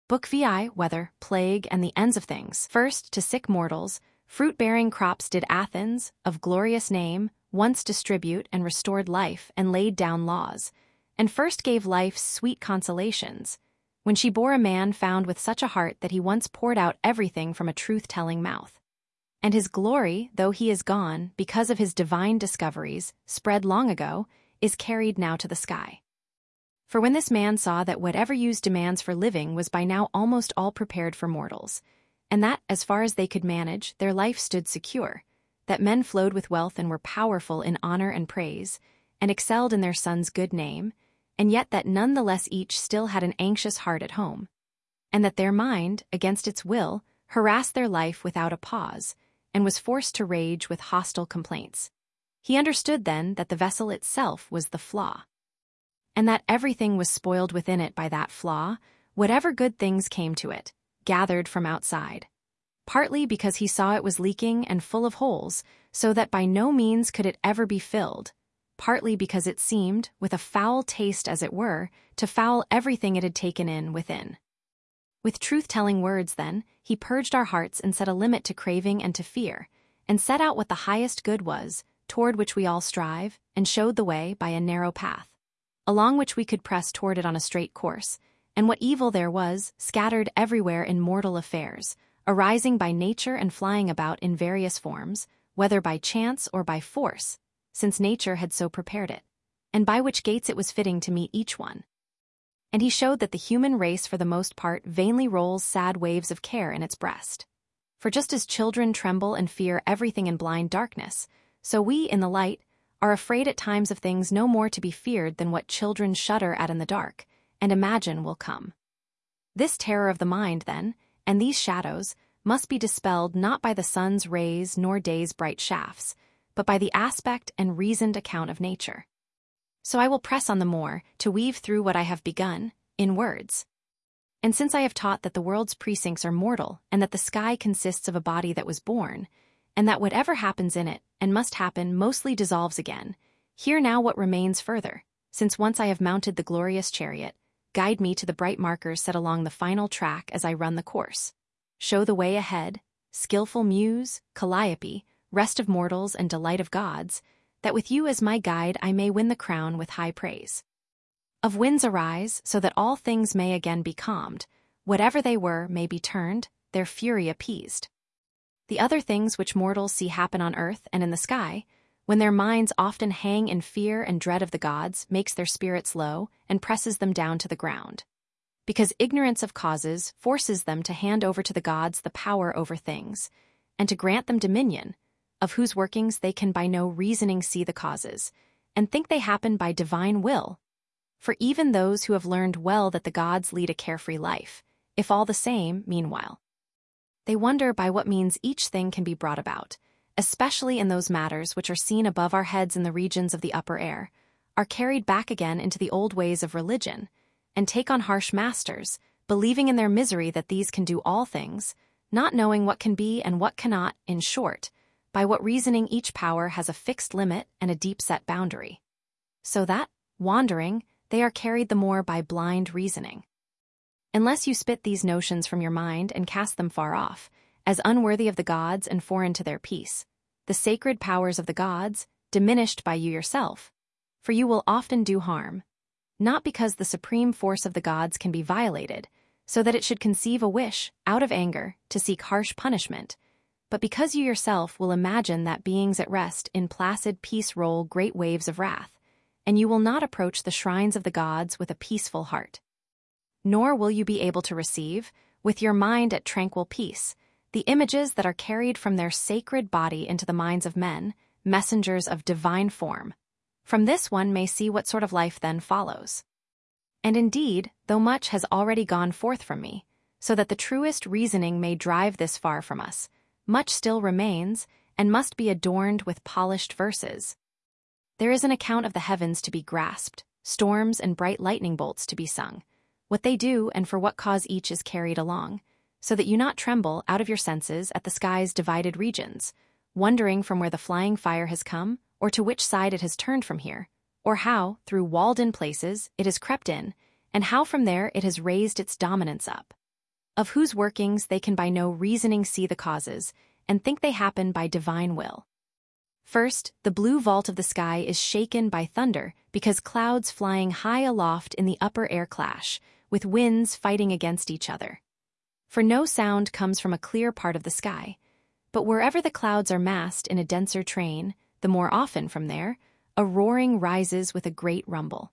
Book VI, weather, plague, and the ends of things. First, to sick mortals, fruit-bearing crops did Athens, of glorious name, once distribute and restored life and laid down laws, and first gave life's sweet consolations, when she bore a man found with such a heart that he once poured out everything from a truth-telling mouth. And his glory, though he is gone, because of his divine discoveries, spread long ago, is carried now to the sky. For when this man saw that whatever use demands for living was by now almost all prepared for mortals, and that, as far as they could manage, their life stood secure, that men flowed with wealth and were powerful in honor and praise, and excelled in their son's good name, and yet that none the less each still had an anxious heart at home, and that their mind, against its will, harassed their life without a pause, and was forced to rage with hostile complaints. He understood then that the vessel itself was the flaw, and that everything was spoiled within it by that flaw, whatever good things came to it, gathered from outside. Partly because he saw it was leaking and full of holes, so that by no means could it ever be filled, partly because it seemed, with a foul taste as it were, to foul everything it had taken in within. With truth-telling words, then, he purged our hearts and set a limit to craving and to fear, and set out what the highest good was, toward which we all strive, and showed the way by a narrow path, along which we could press toward it on a straight course, and what evil there was, scattered everywhere in mortal affairs, arising by nature and flying about in various forms, whether by chance or by force, since nature had so prepared it, and by which gates it was fitting to meet each one. And he showed that the human race for the most part vainly rolls sad waves of care in its breast. For just as children tremble and fear everything in blind darkness, so we, in the light, are afraid at times of things no more to be feared than what children shudder at in the dark, and imagine will come. This terror of the mind, then, and these shadows, must be dispelled not by the sun's rays nor day's bright shafts, but by the aspect and reasoned account of nature. So I will press on the more, to weave through what I have begun, in words. And since I have taught that the world's precincts are mortal, and that the sky consists of a body that was born, and that whatever happens in it, and must happen, mostly dissolves again, hear now what remains further, since once I have mounted the glorious chariot, guide me to the bright markers set along the final track as I run the course. Show the way ahead, skillful muse, Calliope, rest of mortals and delight of gods, that with you as my guide I may win the crown with high praise. Of winds arise, so that all things may again be calmed, whatever they were may be turned, their fury appeased. The other things which mortals see happen on earth and in the sky, when their minds often hang in fear and dread of the gods, makes their spirits low and presses them down to the ground. Because ignorance of causes forces them to hand over to the gods the power over things, and to grant them dominion, of whose workings they can by no reasoning see the causes, and think they happen by divine will. For even those who have learned well that the gods lead a carefree life, if all the same, meanwhile, they wonder by what means each thing can be brought about, especially in those matters which are seen above our heads in the regions of the upper air, are carried back again into the old ways of religion, and take on harsh masters, believing in their misery that these can do all things, not knowing what can be and what cannot, in short, by what reasoning each power has a fixed limit and a deep-set boundary. So that, wandering, they are carried the more by blind reasoning. Unless you spit these notions from your mind and cast them far off, as unworthy of the gods and foreign to their peace, the sacred powers of the gods, diminished by you yourself, for you will often do harm, not because the supreme force of the gods can be violated, so that it should conceive a wish, out of anger, to seek harsh punishment, but because you yourself will imagine that beings at rest in placid peace roll great waves of wrath, and you will not approach the shrines of the gods with a peaceful heart. Nor will you be able to receive, with your mind at tranquil peace, the images that are carried from their sacred body into the minds of men, messengers of divine form. From this one may see what sort of life then follows. And indeed, though much has already gone forth from me, so that the truest reasoning may drive this far from us, much still remains, and must be adorned with polished verses. There is an account of the heavens to be grasped, storms and bright lightning bolts to be sung, what they do and for what cause each is carried along, so that you not tremble out of your senses at the sky's divided regions, wondering from where the flying fire has come, or to which side it has turned from here, or how, through walled-in places, it has crept in, and how from there it has raised its dominance up. of whose workings they can by no reasoning see the causes, and think they happen by divine will. First, the blue vault of the sky is shaken by thunder because clouds flying high aloft in the upper air clash, with winds fighting against each other. For no sound comes from a clear part of the sky, but wherever the clouds are massed in a denser train, the more often from there, a roaring rises with a great rumble.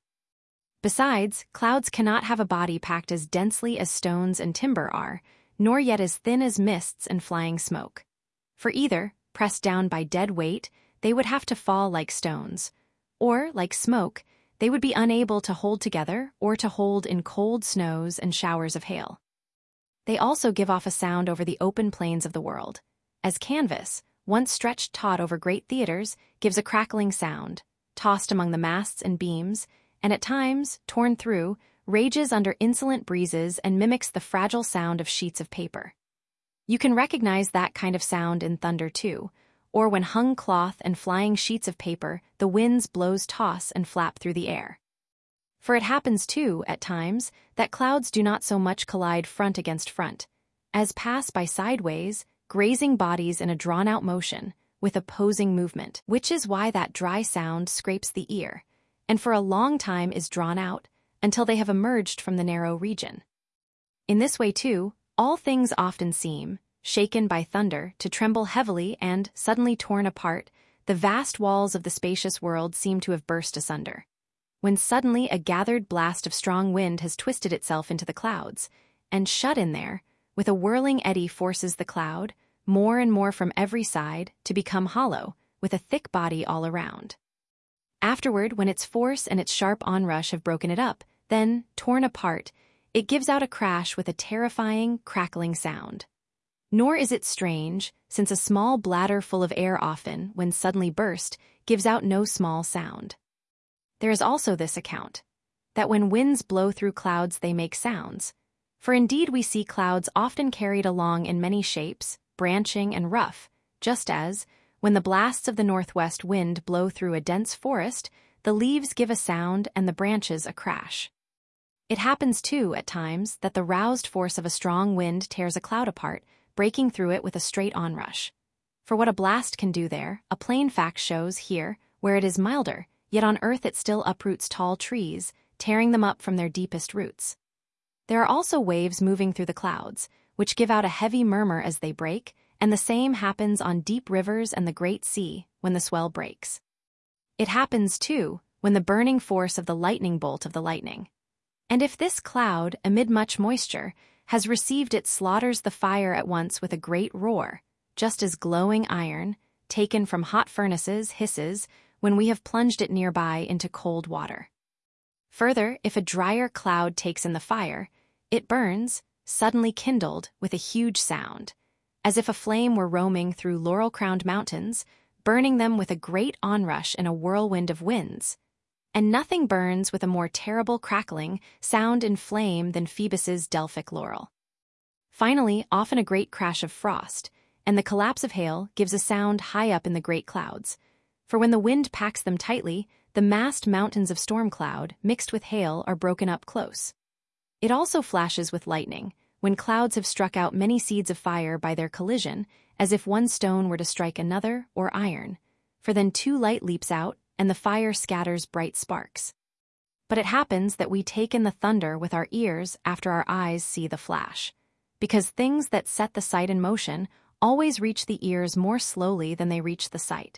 Besides, clouds cannot have a body packed as densely as stones and timber are, nor yet as thin as mists and flying smoke. For either, pressed down by dead weight, they would have to fall like stones, or, like smoke, they would be unable to hold together or to hold in cold snows and showers of hail. They also give off a sound over the open plains of the world, as canvas, once stretched taut over great theaters, gives a crackling sound, tossed among the masts and beams, and at times, torn through, rages under insolent breezes and mimics the fragile sound of sheets of paper. You can recognize that kind of sound in thunder too, or when hung cloth and flying sheets of paper, the winds blows toss and flap through the air. For it happens too, at times, that clouds do not so much collide front against front, as pass by sideways, grazing bodies in a drawn-out motion, with opposing movement, which is why that dry sound scrapes the ear, and for a long time is drawn out, until they have emerged from the narrow region. In this way too, all things often seem, shaken by thunder, to tremble heavily and, suddenly torn apart, the vast walls of the spacious world seem to have burst asunder. When suddenly a gathered blast of strong wind has twisted itself into the clouds, and shut in there, with a whirling eddy forces the cloud, more and more from every side, to become hollow, with a thick body all around. Afterward, when its force and its sharp onrush have broken it up, then, torn apart, it gives out a crash with a terrifying, crackling sound. Nor is it strange, since a small bladder full of air often, when suddenly burst, gives out no small sound. There is also this account, that when winds blow through clouds they make sounds, for indeed we see clouds often carried along in many shapes, branching and rough, just as, when the blasts of the northwest wind blow through a dense forest, the leaves give a sound and the branches a crash. It happens too, at times, that the roused force of a strong wind tears a cloud apart, breaking through it with a straight onrush. For what a blast can do there, a plain fact shows here, where it is milder, yet on earth it still uproots tall trees, tearing them up from their deepest roots. There are also waves moving through the clouds, which give out a heavy murmur as they break, and the same happens on deep rivers and the great sea, when the swell breaks. It happens, too, when the burning force of the lightning bolt of the lightning. And if this cloud, amid much moisture, has received it slaughters the fire at once with a great roar, just as glowing iron, taken from hot furnaces, hisses, when we have plunged it nearby into cold water. Further, if a drier cloud takes in the fire, it burns, suddenly kindled, with a huge sound, as if a flame were roaming through laurel-crowned mountains, burning them with a great onrush in a whirlwind of winds. And nothing burns with a more terrible crackling sound in flame than Phoebus's Delphic laurel. Finally, often a great crash of frost, and the collapse of hail gives a sound high up in the great clouds, for when the wind packs them tightly, the massed mountains of storm cloud, mixed with hail, are broken up close. It also flashes with lightning, when clouds have struck out many seeds of fire by their collision, as if one stone were to strike another, or iron, for then too light leaps out, and the fire scatters bright sparks. But it happens that we take in the thunder with our ears after our eyes see the flash, because things that set the sight in motion always reach the ears more slowly than they reach the sight.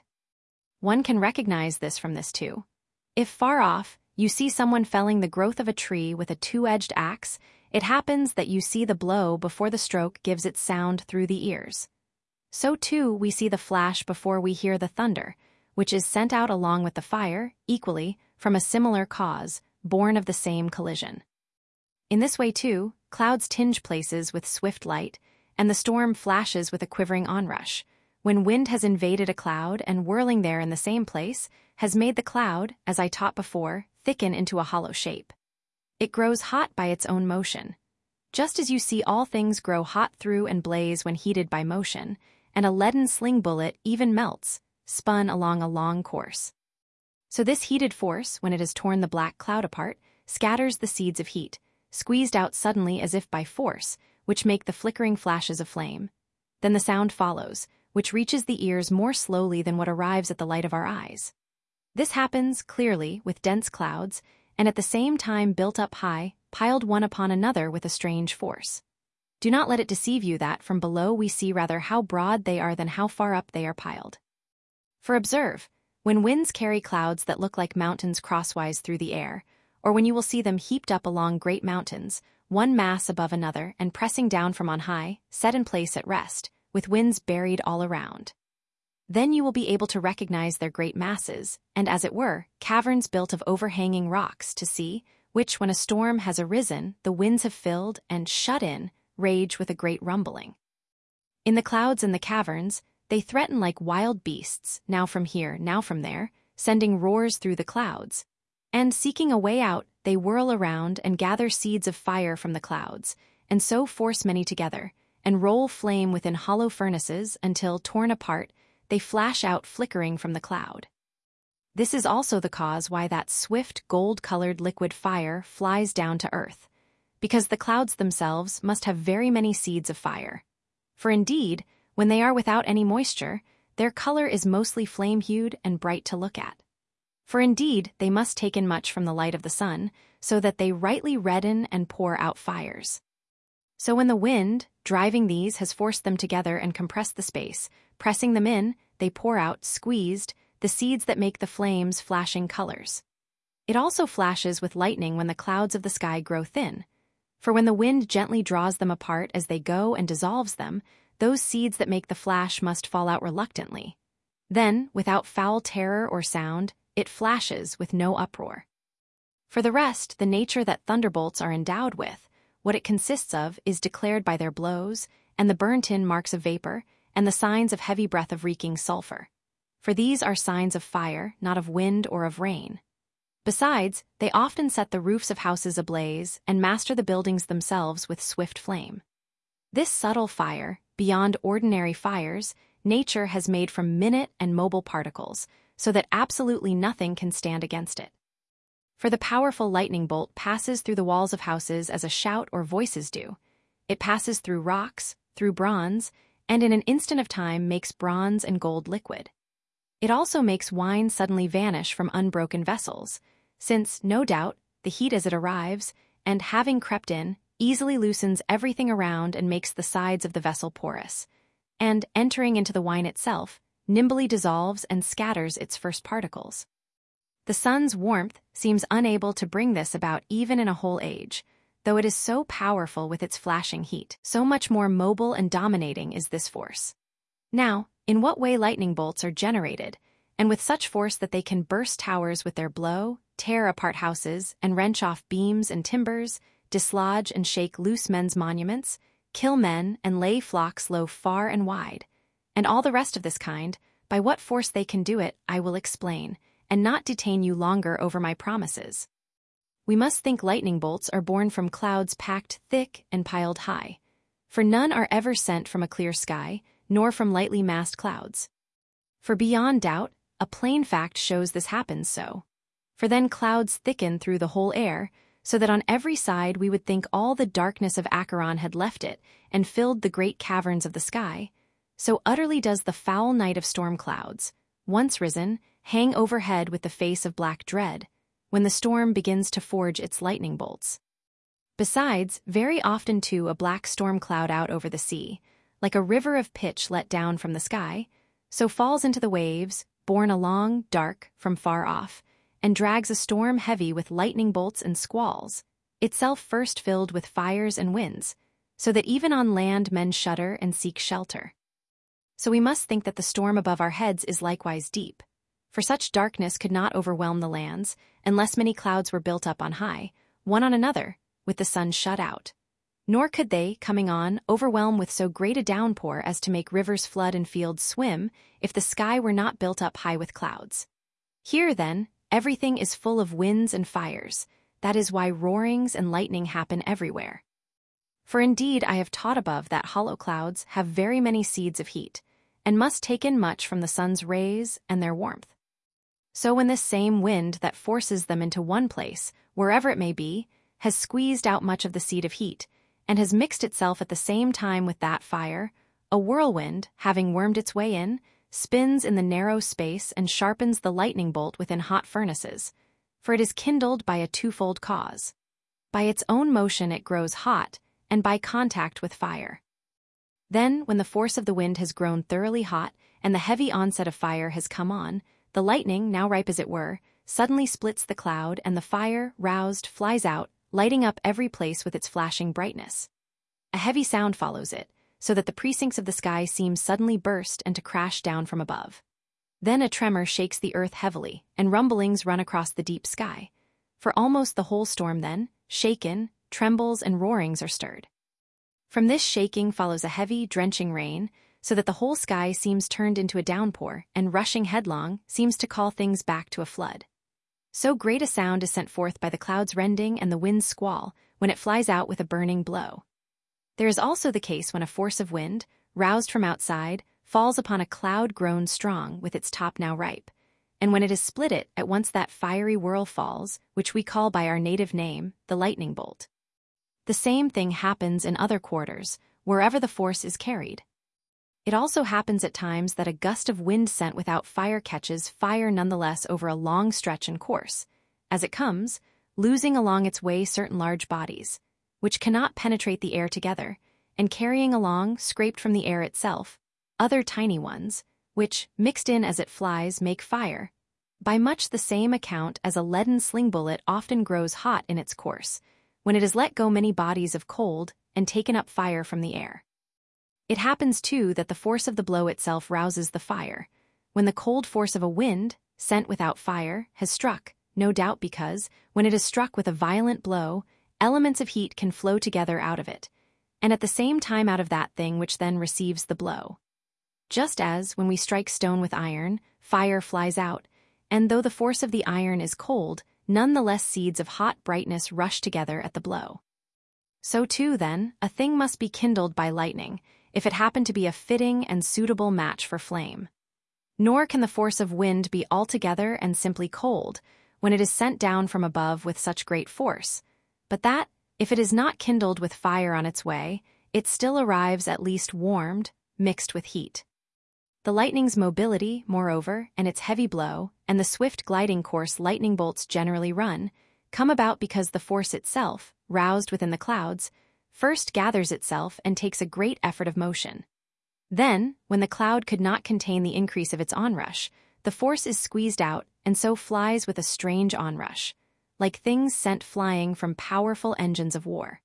One can recognize this from this too. If far off, you see someone felling the growth of a tree with a two-edged axe, it happens that you see the blow before the stroke gives its sound through the ears. So too we see the flash before we hear the thunder, which is sent out along with the fire, equally, from a similar cause, born of the same collision. In this way too, clouds tinge places with swift light, and the storm flashes with a quivering onrush, when wind has invaded a cloud and whirling there in the same place, has made the cloud, as I taught before, thicken into a hollow shape. It grows hot by its own motion. Just as you see all things grow hot through and blaze when heated by motion, and a leaden sling bullet even melts, spun along a long course. So this heated force, when it has torn the black cloud apart, scatters the seeds of heat, squeezed out suddenly as if by force, which make the flickering flashes of flame. Then the sound follows, which reaches the ears more slowly than what arrives at the light of our eyes. This happens, clearly, with dense clouds, and at the same time built up high, piled one upon another with a strange force. Do not let it deceive you that from below we see rather how broad they are than how far up they are piled. For observe, when winds carry clouds that look like mountains crosswise through the air, or when you will see them heaped up along great mountains, one mass above another and pressing down from on high, set in place at rest, with winds buried all around. Then you will be able to recognize their great masses, and as it were, caverns built of overhanging rocks to see, which when a storm has arisen, the winds have filled and shut in, rage with a great rumbling. In the clouds and the caverns, they threaten like wild beasts, now from here, now from there, sending roars through the clouds. And seeking a way out, they whirl around and gather seeds of fire from the clouds, and so force many together, and roll flame within hollow furnaces until, torn apart, they flash out flickering from the cloud. This is also the cause why that swift, gold-colored liquid fire flies down to earth, because the clouds themselves must have very many seeds of fire. For indeed, when they are without any moisture, their color is mostly flame-hued and bright to look at. For indeed, they must take in much from the light of the sun, so that they rightly redden and pour out fires. So when the wind, driving these, has forced them together and compressed the space, pressing them in, they pour out, squeezed, the seeds that make the flames flashing colors. It also flashes with lightning when the clouds of the sky grow thin. For when the wind gently draws them apart as they go and dissolves them, those seeds that make the flash must fall out reluctantly. Then, without foul terror or sound, it flashes with no uproar. For the rest, the nature that thunderbolts are endowed with, what it consists of, is declared by their blows, and the burnt-in marks of vapor, and the signs of heavy breath of reeking sulfur. For these are signs of fire, not of wind or of rain. Besides, they often set the roofs of houses ablaze and master the buildings themselves with swift flame. This subtle fire, beyond ordinary fires, nature has made from minute and mobile particles, so that absolutely nothing can stand against it. For the powerful lightning bolt passes through the walls of houses as a shout or voices do. It passes through rocks, through bronze, and in an instant of time makes bronze and gold liquid. It also makes wine suddenly vanish from unbroken vessels, since, no doubt, the heat as it arrives, and having crept in, easily loosens everything around and makes the sides of the vessel porous, and, entering into the wine itself, nimbly dissolves and scatters its first particles. The sun's warmth seems unable to bring this about even in a whole age, though it is so powerful with its flashing heat, so much more mobile and dominating is this force. Now, in what way lightning bolts are generated, and with such force that they can burst towers with their blow, tear apart houses, and wrench off beams and timbers, dislodge and shake loose men's monuments, kill men and lay flocks low far and wide, and all the rest of this kind, by what force they can do it, I will explain, and not detain you longer over my promises. We must think lightning bolts are born from clouds packed thick and piled high, for none are ever sent from a clear sky, nor from lightly massed clouds. For beyond doubt, a plain fact shows this happens so. For then clouds thicken through the whole air, so that on every side we would think all the darkness of Acheron had left it and filled the great caverns of the sky. So utterly does the foul night of storm clouds, once risen, hang overhead with the face of black dread, when the storm begins to forge its lightning bolts. Besides, very often too a black storm cloud out over the sea, like a river of pitch let down from the sky, so falls into the waves, borne along, dark, from far off, and drags a storm heavy with lightning bolts and squalls, itself first filled with fires and winds, so that even on land men shudder and seek shelter. So we must think that the storm above our heads is likewise deep, for such darkness could not overwhelm the lands, unless many clouds were built up on high, one on another, with the sun shut out. Nor could they, coming on, overwhelm with so great a downpour as to make rivers flood and fields swim, if the sky were not built up high with clouds. Here, then, everything is full of winds and fires. That is why roarings and lightning happen everywhere. For indeed I have taught above that hollow clouds have very many seeds of heat, and must take in much from the sun's rays and their warmth. So when this same wind that forces them into one place, wherever it may be, has squeezed out much of the seed of heat, and has mixed itself at the same time with that fire. A whirlwind, having wormed its way in, spins in the narrow space and sharpens the lightning bolt within hot furnaces, for it is kindled by a twofold cause. By its own motion it grows hot, and by contact with fire. Then, when the force of the wind has grown thoroughly hot, and the heavy onset of fire has come on, the lightning, now ripe as it were, suddenly splits the cloud, and the fire, roused, flies out, lighting up every place with its flashing brightness. A heavy sound follows it, so that the precincts of the sky seem suddenly burst and to crash down from above. Then a tremor shakes the earth heavily, and rumblings run across the deep sky. For almost the whole storm then, shaken, trembles and roarings are stirred. From this shaking follows a heavy, drenching rain, so that the whole sky seems turned into a downpour, and rushing headlong seems to call things back to a flood. So great a sound is sent forth by the cloud's rending and the wind's squall when it flies out with a burning blow. There is also the case when a force of wind, roused from outside, falls upon a cloud grown strong with its top now ripe, and when it has split it, at once that fiery whirl falls, which we call by our native name, the lightning bolt. The same thing happens in other quarters, wherever the force is carried. It also happens at times that a gust of wind sent without fire catches fire nonetheless over a long stretch and course, as it comes, losing along its way certain large bodies, which cannot penetrate the air together, and carrying along, scraped from the air itself, other tiny ones, which, mixed in as it flies, make fire, by much the same account as a leaden sling bullet often grows hot in its course, when it has let go many bodies of cold and taken up fire from the air. It happens, too, that the force of the blow itself rouses the fire, when the cold force of a wind, sent without fire, has struck, no doubt because, when it is struck with a violent blow, elements of heat can flow together out of it, and at the same time out of that thing which then receives the blow. Just as, when we strike stone with iron, fire flies out, and though the force of the iron is cold, none the less seeds of hot brightness rush together at the blow. So too, then, a thing must be kindled by lightning, if it happen to be a fitting and suitable match for flame. Nor can the force of wind be altogether and simply cold, when it is sent down from above with such great force, but that, if it is not kindled with fire on its way, it still arrives at least warmed, mixed with heat. The lightning's mobility, moreover, and its heavy blow, and the swift gliding course lightning bolts generally run, come about because the force itself, roused within the clouds, first gathers itself and takes a great effort of motion. Then, when the cloud could not contain the increase of its onrush, the force is squeezed out and so flies with a strange onrush, like things sent flying from powerful engines of war.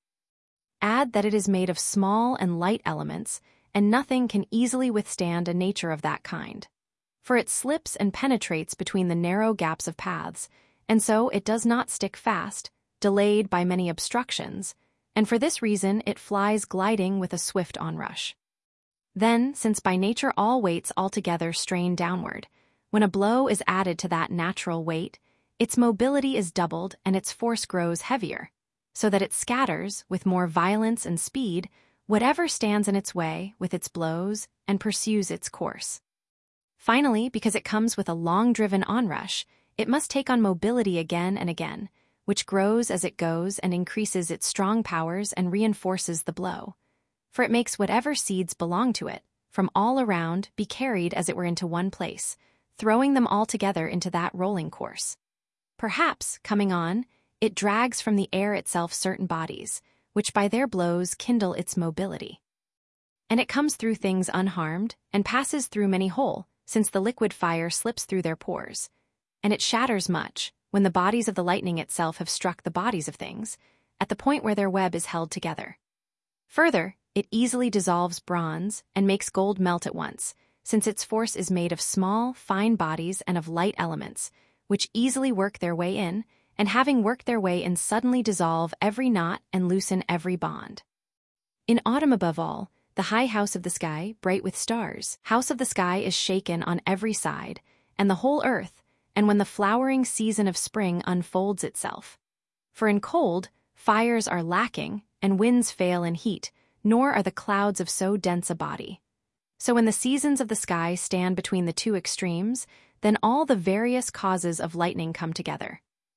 Add that it is made of small and light elements, and nothing can easily withstand a nature of that kind. For it slips and penetrates between the narrow gaps of paths, and so it does not stick fast, delayed by many obstructions, and for this reason it flies gliding with a swift onrush. Then, since by nature all weights altogether strain downward, when a blow is added to that natural weight, its mobility is doubled and its force grows heavier, so that it scatters, with more violence and speed, whatever stands in its way with its blows and pursues its course. Finally, because it comes with a long-driven onrush, it must take on mobility again and again, which grows as it goes and increases its strong powers and reinforces the blow. For it makes whatever seeds belong to it, from all around, be carried as it were into one place, throwing them all together into that rolling course. Perhaps, coming on, it drags from the air itself certain bodies, which by their blows kindle its mobility. And it comes through things unharmed, and passes through many whole, since the liquid fire slips through their pores. And it shatters much, when the bodies of the lightning itself have struck the bodies of things, at the point where their web is held together. Further, it easily dissolves bronze and makes gold melt at once, since its force is made of small, fine bodies and of light elements, which easily work their way in, and having worked their way in suddenly dissolve every knot and loosen every bond. In autumn above all, the high house of the sky, bright with stars, house of the sky is shaken on every side, and the whole earth, and when the flowering season of spring unfolds itself. For in cold, fires are lacking, and winds fail in heat, nor are the clouds of so dense a body. So when the seasons of the sky stand between the two extremes, then all the various causes of lightning come together.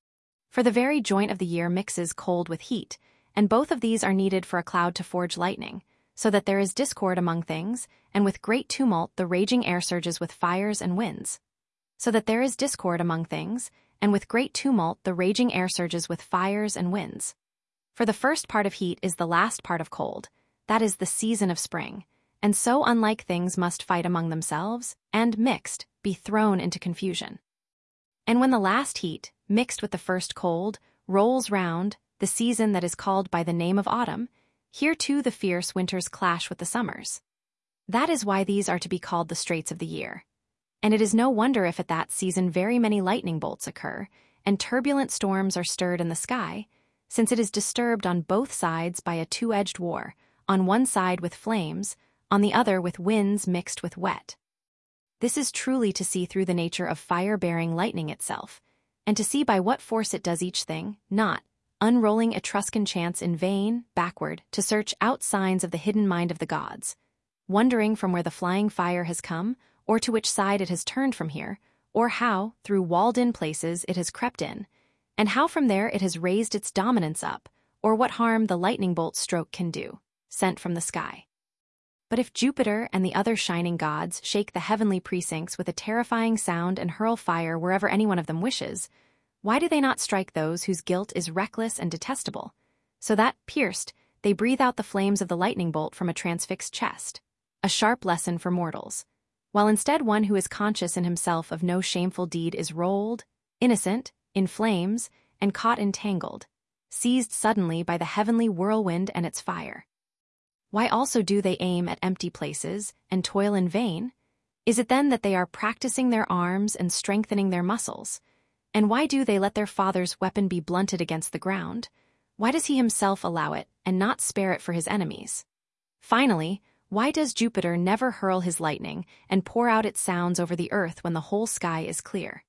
For the very joint of the year mixes cold with heat, and both of these are needed for a cloud to forge lightning, so that there is discord among things, and with great tumult the raging air surges with fires and winds. So that there is discord among things, and with great tumult the raging air surges with fires and winds. For the first part of heat is the last part of cold, that is the season of spring, and so unlike things must fight among themselves, and, mixed, be thrown into confusion. And when the last heat, mixed with the first cold, rolls round, the season that is called by the name of autumn, here too the fierce winters clash with the summers. That is why these are to be called the straits of the year. And it is no wonder if at that season very many lightning bolts occur, and turbulent storms are stirred in the sky, since it is disturbed on both sides by a two-edged war, on one side with flames, on the other with winds mixed with wet. This is truly to see through the nature of fire-bearing lightning itself, and to see by what force it does each thing, not, unrolling Etruscan chants in vain, backward, to search out signs of the hidden mind of the gods, wondering from where the flying fire has come, or to which side it has turned from here, or how, through walled-in places, it has crept in, and how from there it has raised its dominance up, or what harm the lightning bolt stroke can do, sent from the sky. But if Jupiter and the other shining gods shake the heavenly precincts with a terrifying sound and hurl fire wherever any one of them wishes, why do they not strike those whose guilt is reckless and detestable, so that, pierced, they breathe out the flames of the lightning bolt from a transfixed chest? A sharp lesson for mortals. While instead one who is conscious in himself of no shameful deed is rolled, innocent, in flames, and caught entangled, seized suddenly by the heavenly whirlwind and its fire. Why also do they aim at empty places and toil in vain? Is it then that they are practicing their arms and strengthening their muscles? And why do they let their father's weapon be blunted against the ground? Why does he himself allow it, and not spare it for his enemies? Finally, why does Jupiter never hurl his lightning and pour out its sounds over the earth when the whole sky is clear?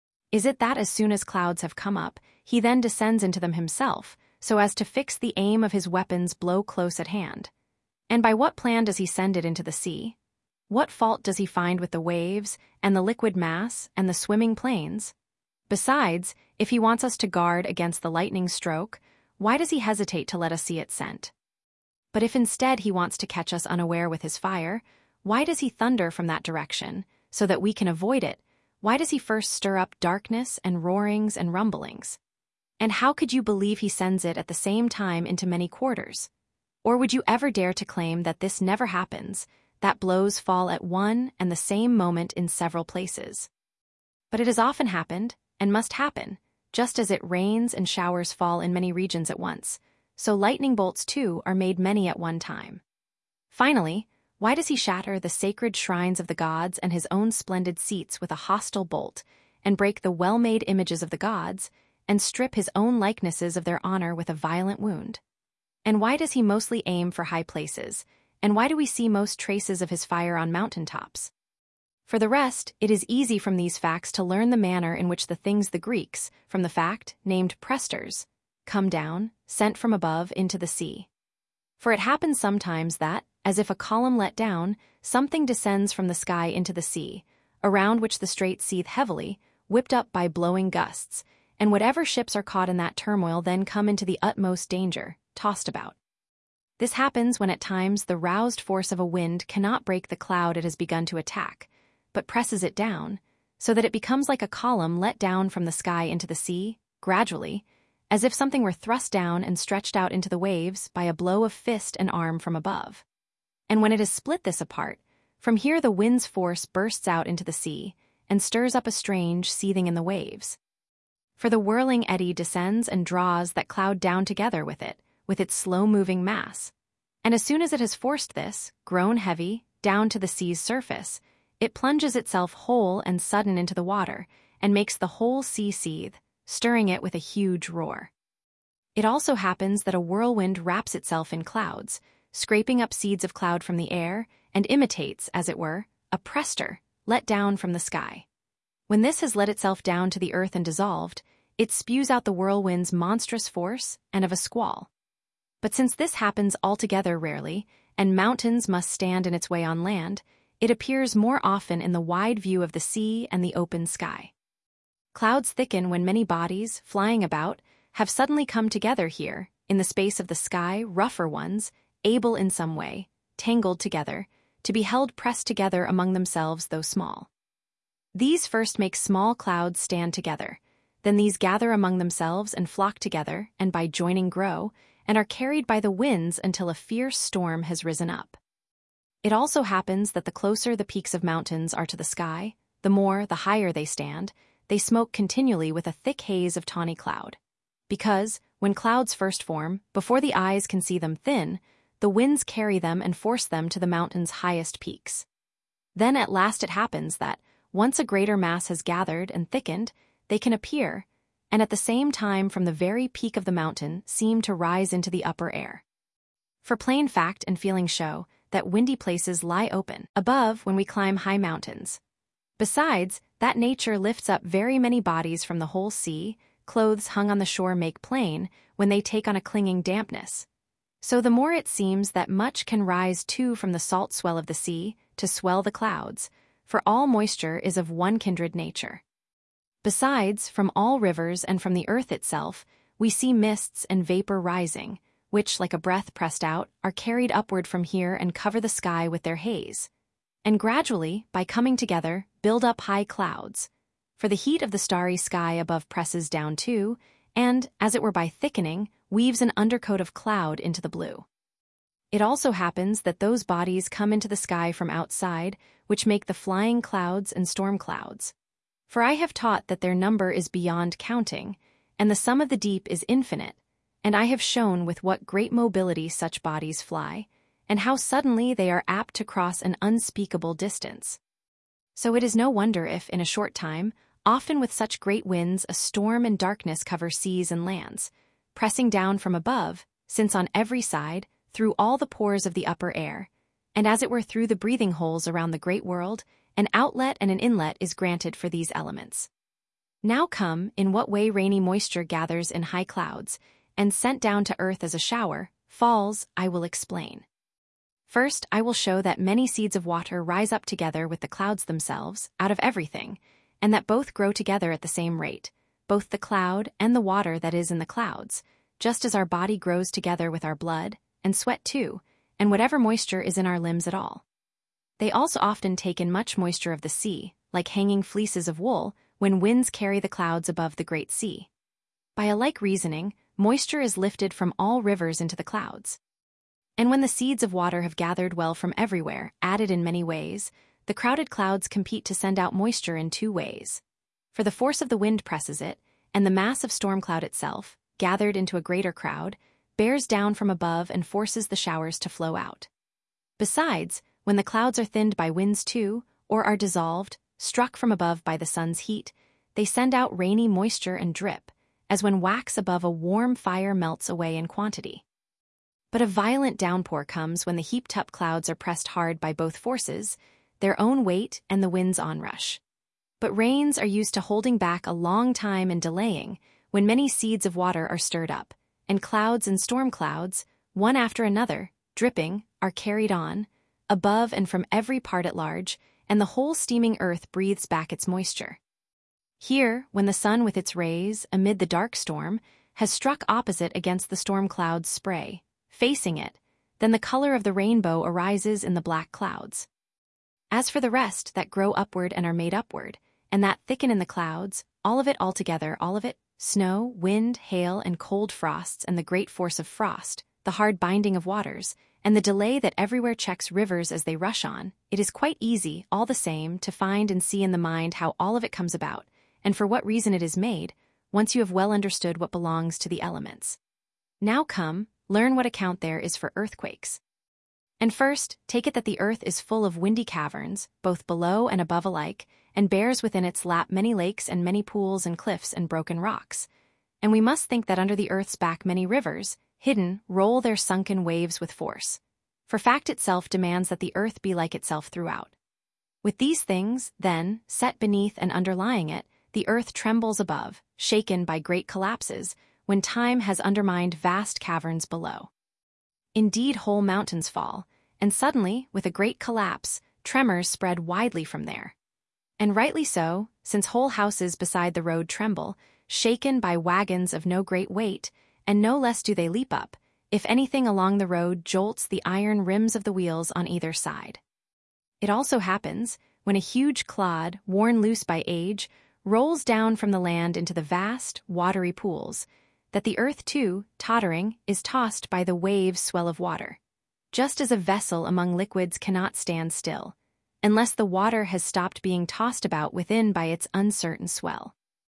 Is it that as soon as clouds have come up, he then descends into them himself, so as to fix the aim of his weapons blow close at hand? And by what plan does he send it into the sea? What fault does he find with the waves, and the liquid mass, and the swimming plains? Besides, if he wants us to guard against the lightning stroke, why does he hesitate to let us see it sent? But if instead he wants to catch us unaware with his fire, why does he thunder from that direction, so that we can avoid it? Why does he first stir up darkness and roarings and rumblings? And how could you believe he sends it at the same time into many quarters? Or would you ever dare to claim that this never happens, that blows fall at one and the same moment in several places? But it has often happened, and must happen, just as it rains and showers fall in many regions at once, so lightning bolts too are made many at one time. Finally, why does he shatter the sacred shrines of the gods and his own splendid seats with a hostile bolt, and break the well-made images of the gods, and strip his own likenesses of their honor with a violent wound? And why does he mostly aim for high places, and why do we see most traces of his fire on mountain tops? For the rest, it is easy from these facts to learn the manner in which the things the Greeks, from the fact named presters, come down, sent from above into the sea. For it happens sometimes that, as if a column let down, something descends from the sky into the sea, around which the straits seethe heavily, whipped up by blowing gusts, and whatever ships are caught in that turmoil then come into the utmost danger, tossed about. This happens when at times the roused force of a wind cannot break the cloud it has begun to attack, but presses it down, so that it becomes like a column let down from the sky into the sea, gradually, as if something were thrust down and stretched out into the waves by a blow of fist and arm from above. And when it has split this apart, from here the wind's force bursts out into the sea, and stirs up a strange seething in the waves. For the whirling eddy descends and draws that cloud down together with it, with its slow-moving mass. And as soon as it has forced this, grown heavy, down to the sea's surface, it plunges itself whole and sudden into the water, and makes the whole sea seethe, stirring it with a huge roar. It also happens that a whirlwind wraps itself in clouds, scraping up seeds of cloud from the air, and imitates, as it were, a prester let down from the sky. When this has let itself down to the earth and dissolved, it spews out the whirlwind's monstrous force and of a squall. But since this happens altogether rarely, and mountains must stand in its way on land, it appears more often in the wide view of the sea and the open sky. Clouds thicken when many bodies, flying about, have suddenly come together here, in the space of the sky, rougher ones, able in some way, tangled together, to be held pressed together among themselves though small. These first make small clouds stand together, then these gather among themselves and flock together, and by joining grow, and are carried by the winds until a fierce storm has risen up. It also happens that the closer the peaks of mountains are to the sky, the higher they stand, they smoke continually with a thick haze of tawny cloud. Because, when clouds first form, before the eyes can see them thin, the winds carry them and force them to the mountain's highest peaks. Then at last it happens that, once a greater mass has gathered and thickened, they can appear, and at the same time from the very peak of the mountain seem to rise into the upper air. For plain fact and feeling show that windy places lie open above when we climb high mountains. Besides, that nature lifts up very many bodies from the whole sea, clothes hung on the shore make plain when they take on a clinging dampness. So the more it seems that much can rise too from the salt swell of the sea to swell the clouds, for all moisture is of one kindred nature. Besides, from all rivers and from the earth itself, we see mists and vapor rising, which, like a breath pressed out, are carried upward from here and cover the sky with their haze. And gradually, by coming together, build up high clouds. For the heat of the starry sky above presses down too, and, as it were by thickening, weaves an undercoat of cloud into the blue. It also happens that those bodies come into the sky from outside, which make the flying clouds and storm clouds. For I have taught that their number is beyond counting, and the sum of the deep is infinite, and I have shown with what great mobility such bodies fly, and how suddenly they are apt to cross an unspeakable distance. So it is no wonder if, in a short time, often with such great winds, a storm and darkness cover seas and lands, pressing down from above, since on every side, through all the pores of the upper air, and as it were through the breathing holes around the great world, an outlet and an inlet is granted for these elements. Now come, in what way rainy moisture gathers in high clouds, and sent down to earth as a shower, falls, I will explain. First, I will show that many seeds of water rise up together with the clouds themselves, out of everything, and that both grow together at the same rate, both the cloud and the water that is in the clouds, just as our body grows together with our blood, and sweat too, and whatever moisture is in our limbs at all. They also often take in much moisture of the sea, like hanging fleeces of wool, when winds carry the clouds above the great sea. By a like reasoning, moisture is lifted from all rivers into the clouds. And when the seeds of water have gathered well from everywhere, added in many ways, the crowded clouds compete to send out moisture in two ways. For the force of the wind presses it, and the mass of storm cloud itself, gathered into a greater crowd, bears down from above and forces the showers to flow out. Besides, when the clouds are thinned by winds too, or are dissolved, struck from above by the sun's heat, they send out rainy moisture and drip, as when wax above a warm fire melts away in quantity. But a violent downpour comes when the heaped-up clouds are pressed hard by both forces, their own weight and the wind's onrush. But rains are used to holding back a long time and delaying, when many seeds of water are stirred up, and clouds and storm clouds, one after another, dripping, are carried on, above and from every part at large, and the whole steaming earth breathes back its moisture. Here, when the sun with its rays, amid the dark storm, has struck opposite against the storm cloud's spray, facing it, then the color of the rainbow arises in the black clouds. As for the rest that grow upward and are made upward, and that thicken in the clouds, all of it altogether, all of it, snow, wind, hail, and cold frosts, and the great force of frost, the hard binding of waters, and the delay that everywhere checks rivers as they rush on, it is quite easy, all the same, to find and see in the mind how all of it comes about, and for what reason it is made, once you have well understood what belongs to the elements. Now come, learn what account there is for earthquakes. And first, take it that the earth is full of windy caverns, both below and above alike, and bears within its lap many lakes and many pools and cliffs and broken rocks. And we must think that under the earth's back many rivers, hidden, roll their sunken waves with force. For fact itself demands that the earth be like itself throughout. With these things, then, set beneath and underlying it, the earth trembles above, shaken by great collapses, when time has undermined vast caverns below. Indeed, whole mountains fall, and suddenly, with a great collapse, tremors spread widely from there. And rightly so, since whole houses beside the road tremble, shaken by wagons of no great weight, and no less do they leap up, if anything along the road jolts the iron rims of the wheels on either side. It also happens, when a huge clod, worn loose by age, rolls down from the land into the vast, watery pools, that the earth too, tottering, is tossed by the waves' swell of water. Just as a vessel among liquids cannot stand still, unless the water has stopped being tossed about within by its uncertain swell.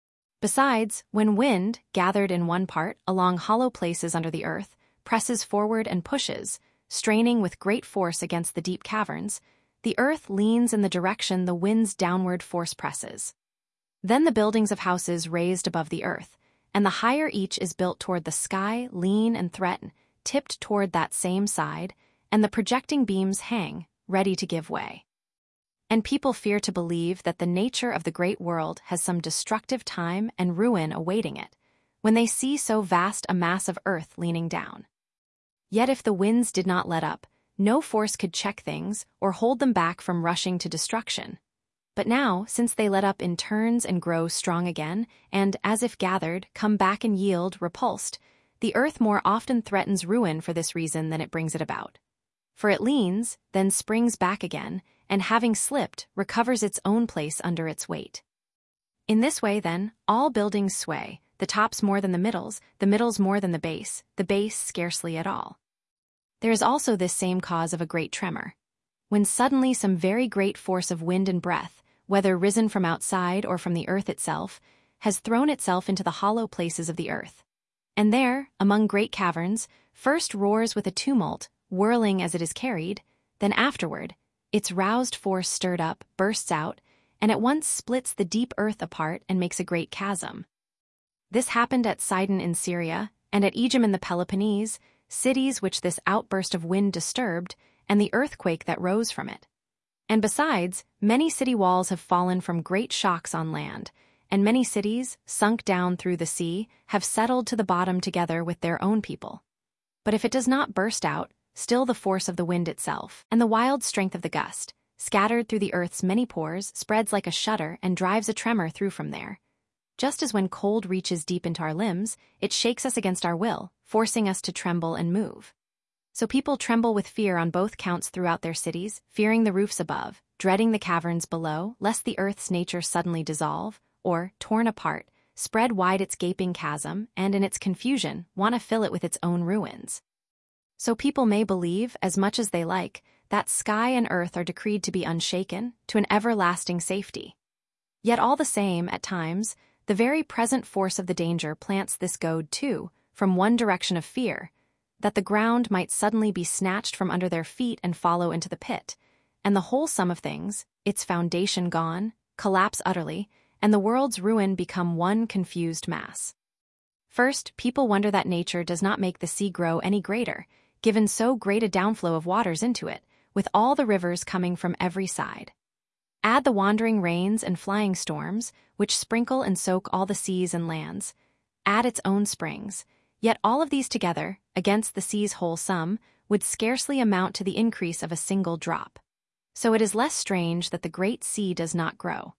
Besides, when wind, gathered in one part, along hollow places under the earth, presses forward and pushes, straining with great force against the deep caverns, the earth leans in the direction the wind's downward force presses. Then the buildings of houses raised above the earth, and the higher each is built toward the sky, lean and threaten, tipped toward that same side, and the projecting beams hang, ready to give way. And people fear to believe that the nature of the great world has some destructive time and ruin awaiting it, when they see so vast a mass of earth leaning down. Yet if the winds did not let up, no force could check things or hold them back from rushing to destruction. But now, since they let up in turns and grow strong again, and, as if gathered, come back and yield, repulsed, the earth more often threatens ruin for this reason than it brings it about. For it leans, then springs back again, and having slipped, recovers its own place under its weight. In this way, then, all buildings sway, the tops more than the middles more than the base scarcely at all. There is also this same cause of a great tremor. When suddenly some very great force of wind and breath, whether risen from outside or from the earth itself, has thrown itself into the hollow places of the earth. And there, among great caverns, first roars with a tumult, whirling as it is carried, then afterward, its roused force stirred up, bursts out, and at once splits the deep earth apart and makes a great chasm. This happened at Sidon in Syria, and at Aegum in the Peloponnese, cities which this outburst of wind disturbed, and the earthquake that rose from it. And besides, many city walls have fallen from great shocks on land, and many cities, sunk down through the sea, have settled to the bottom together with their own people. But if it does not burst out, still the force of the wind itself, and the wild strength of the gust, scattered through the earth's many pores, spreads like a shudder and drives a tremor through from there. Just as when cold reaches deep into our limbs, it shakes us against our will, forcing us to tremble and move. So people tremble with fear on both counts throughout their cities, fearing the roofs above, dreading the caverns below, lest the earth's nature suddenly dissolve, or, torn apart, spread wide its gaping chasm, and in its confusion, want to fill it with its own ruins. So people may believe, as much as they like, that sky and earth are decreed to be unshaken, to an everlasting safety. Yet all the same, at times, the very present force of the danger plants this goad too, from one direction of fear, that the ground might suddenly be snatched from under their feet and follow into the pit, and the whole sum of things, its foundation gone, collapse utterly, and the world's ruin become one confused mass. First, people wonder that nature does not make the sea grow any greater, given so great a downflow of waters into it, with all the rivers coming from every side. Add the wandering rains and flying storms, which sprinkle and soak all the seas and lands. Add its own springs. Yet all of these together, against the sea's whole sum, would scarcely amount to the increase of a single drop. So it is less strange that the great sea does not grow.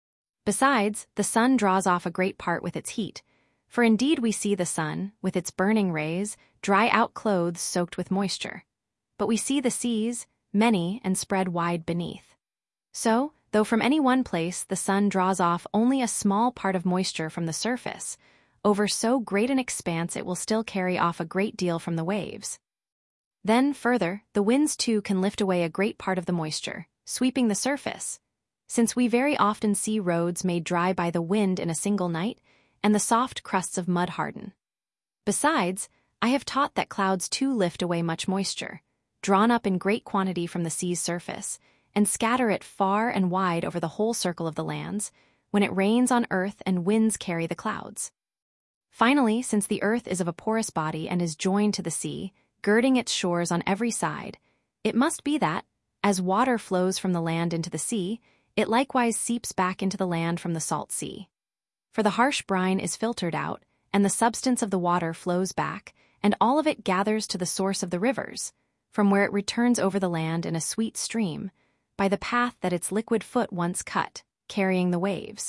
Besides, the sun draws off a great part with its heat, for indeed we see the sun, with its burning rays, dry out clothes soaked with moisture. But we see the seas, many and spread wide beneath. So, though from any one place the sun draws off only a small part of moisture from the surface, over so great an expanse it will still carry off a great deal from the waves. Then, further, the winds too can lift away a great part of the moisture, sweeping the surface, since we very often see roads made dry by the wind in a single night, and the soft crusts of mud harden. Besides, I have taught that clouds too lift away much moisture, drawn up in great quantity from the sea's surface, and scatter it far and wide over the whole circle of the lands, when it rains on earth and winds carry the clouds. Finally, since the earth is of a porous body and is joined to the sea, girding its shores on every side, it must be that, as water flows from the land into the sea, it likewise seeps back into the land from the salt sea. For the harsh brine is filtered out, and the substance of the water flows back, and all of it gathers to the source of the rivers, from where it returns over the land in a sweet stream, by the path that its liquid foot once cut, carrying the waves.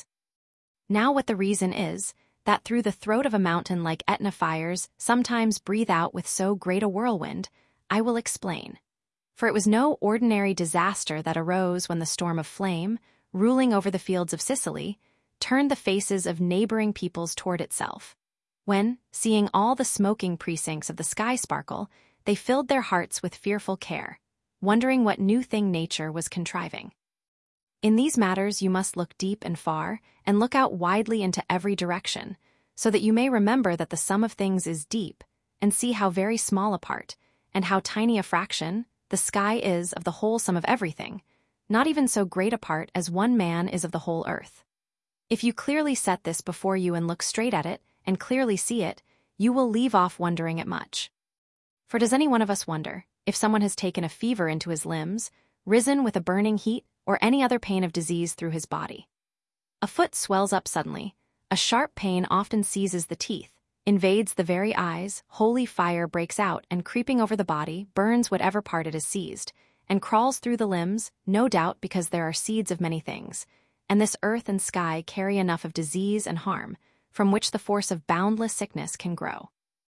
Now what the reason is, that through the throat of a mountain like Etna fires sometimes breathe out with so great a whirlwind, I will explain. For it was no ordinary disaster that arose when the storm of flame, ruling over the fields of Sicily, turned the faces of neighboring peoples toward itself. When, seeing all the smoking precincts of the sky sparkle, they filled their hearts with fearful care, wondering what new thing nature was contriving. In these matters you must look deep and far, and look out widely into every direction, so that you may remember that the sum of things is deep, and see how very small a part, and how tiny a fraction, the sky is of the whole sum of everything, not even so great a part as one man is of the whole earth. If you clearly set this before you and look straight at it, and clearly see it, you will leave off wondering at much. For does any one of us wonder, if someone has taken a fever into his limbs, risen with a burning heat, or any other pain of disease through his body? A foot swells up suddenly, a sharp pain often seizes the teeth, invades the very eyes, holy fire breaks out and creeping over the body burns whatever part it has seized, and crawls through the limbs, no doubt because there are seeds of many things, and this earth and sky carry enough of disease and harm, from which the force of boundless sickness can grow.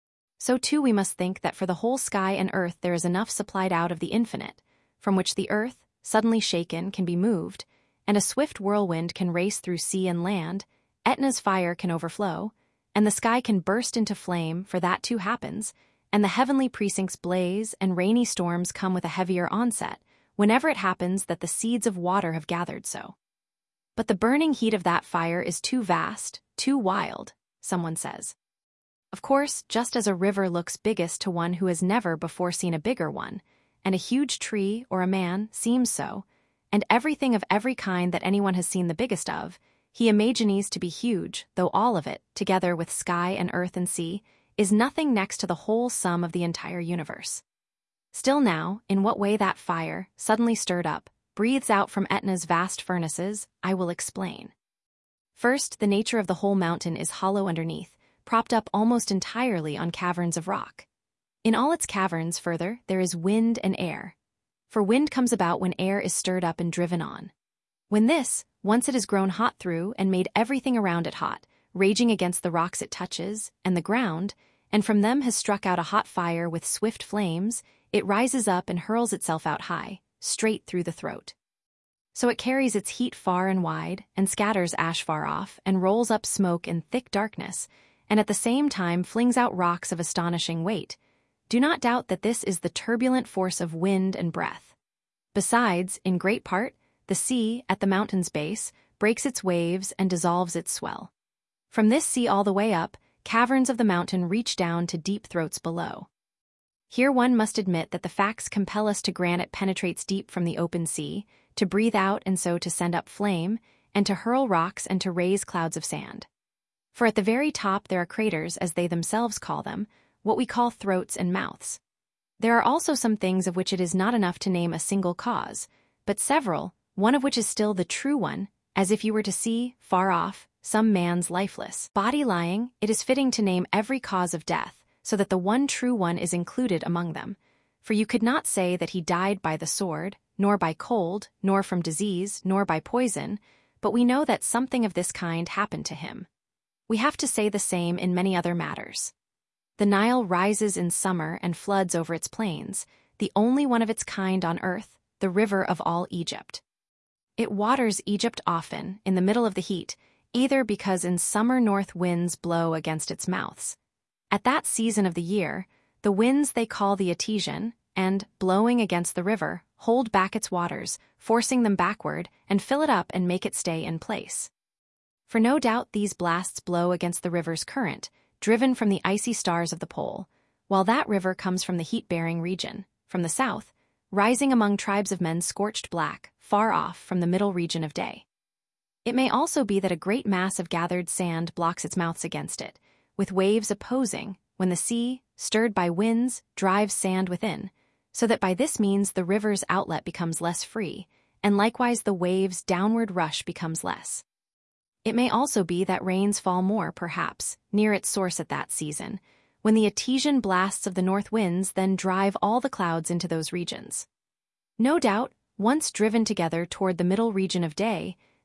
So too we must think that for the whole sky and earth there is enough supplied out of the infinite, from which the earth, suddenly shaken, can be moved, and a swift whirlwind can race through sea and land, Etna's fire can overflow, and the sky can burst into flame, for that too happens, and the heavenly precincts blaze, and rainy storms come with a heavier onset, whenever it happens that the seeds of water have gathered so. But the burning heat of that fire is too vast, too wild, someone says. Of course, just as a river looks biggest to one who has never before seen a bigger one, and a huge tree or a man seems so, and everything of every kind that anyone has seen the biggest of, he imagines to be huge, though all of it, together with sky and earth and sea, is nothing next to the whole sum of the entire universe. Still now, in what way that fire, suddenly stirred up, breathes out from Etna's vast furnaces, I will explain. First, the nature of the whole mountain is hollow underneath, propped up almost entirely on caverns of rock. In all its caverns, further, there is wind and air. For wind comes about when air is stirred up and driven on. When this, once it has grown hot through and made everything around it hot, raging against the rocks it touches, and the ground, and from them has struck out a hot fire with swift flames, it rises up and hurls itself out high, straight through the throat. So it carries its heat far and wide, and scatters ash far off, and rolls up smoke in thick darkness, and at the same time flings out rocks of astonishing weight. Do not doubt that this is the turbulent force of wind and breath. Besides, in great part, the sea, at the mountain's base, breaks its waves and dissolves its swell. From this sea all the way up, caverns of the mountain reach down to deep throats below. Here one must admit that the facts compel us to grant it penetrates deep from the open sea, to breathe out and so to send up flame, and to hurl rocks and to raise clouds of sand. For at the very top there are craters, as they themselves call them, what we call throats and mouths. There are also some things of which it is not enough to name a single cause, but several, one of which is still the true one, as if you were to see, far off, some man's lifeless body lying, it is fitting to name every cause of death, so that the one true one is included among them. For you could not say that he died by the sword, nor by cold, nor from disease, nor by poison, but we know that something of this kind happened to him. We have to say the same in many other matters. The Nile rises in summer and floods over its plains, the only one of its kind on earth, the river of all Egypt. It waters Egypt often, in the middle of the heat, either because in summer north winds blow against its mouths. At that season of the year, the winds they call the Etesian, and, blowing against the river, hold back its waters, forcing them backward, and fill it up and make it stay in place. For no doubt these blasts blow against the river's current, driven from the icy stars of the pole, while that river comes from the heat-bearing region, from the south, rising among tribes of men scorched black, far off from the middle region of day. It may also be that a great mass of gathered sand blocks its mouths against it, with waves opposing, when the sea, stirred by winds, drives sand within, so that by this means the river's outlet becomes less free, and likewise the waves' downward rush becomes less. It may also be that rains fall more, perhaps, near its source at that season, when the Etesian blasts of the north winds then drive all the clouds into those regions. No doubt, once driven together toward the middle region of day,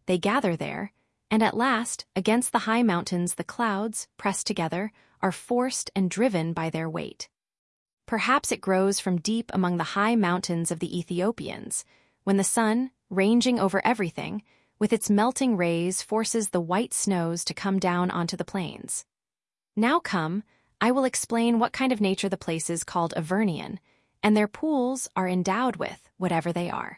they gather there, and at last, against the high mountains the clouds, pressed together, are forced and driven by their weight. Perhaps it grows from deep among the high mountains of the Ethiopians, when the sun, ranging over everything, with its melting rays forces the white snows to come down onto the plains. Now come, I will explain what kind of nature the places called Avernian, and their pools are endowed with, whatever they are.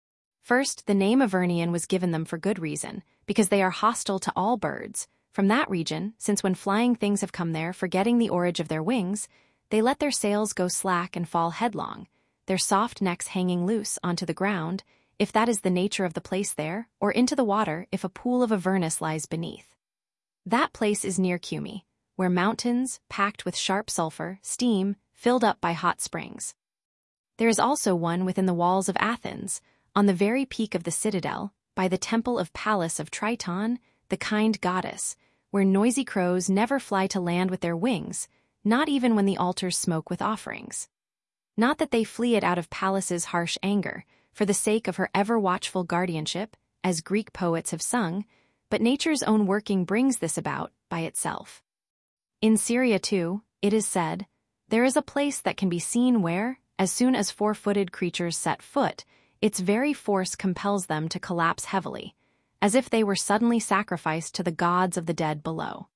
First, the name Avernian was given them for good reason, because they are hostile to all birds. From that region, since when flying things have come there, forgetting the origin of their wings, they let their sails go slack and fall headlong, their soft necks hanging loose onto the ground, if that is the nature of the place there, or into the water if a pool of Avernus lies beneath. That place is near Cumae, where mountains, packed with sharp sulfur, steam, filled up by hot springs. There is also one within the walls of Athens, on the very peak of the citadel, by the temple of Pallas of Triton, the kind goddess, where noisy crows never fly to land with their wings, not even when the altars smoke with offerings. Not that they flee it out of Pallas's harsh anger, for the sake of her ever-watchful guardianship, as Greek poets have sung, but nature's own working brings this about by itself. In Syria, too, it is said, there is a place that can be seen where, as soon as four-footed creatures set foot, its very force compels them to collapse heavily, as if they were suddenly sacrificed to the gods of the dead below.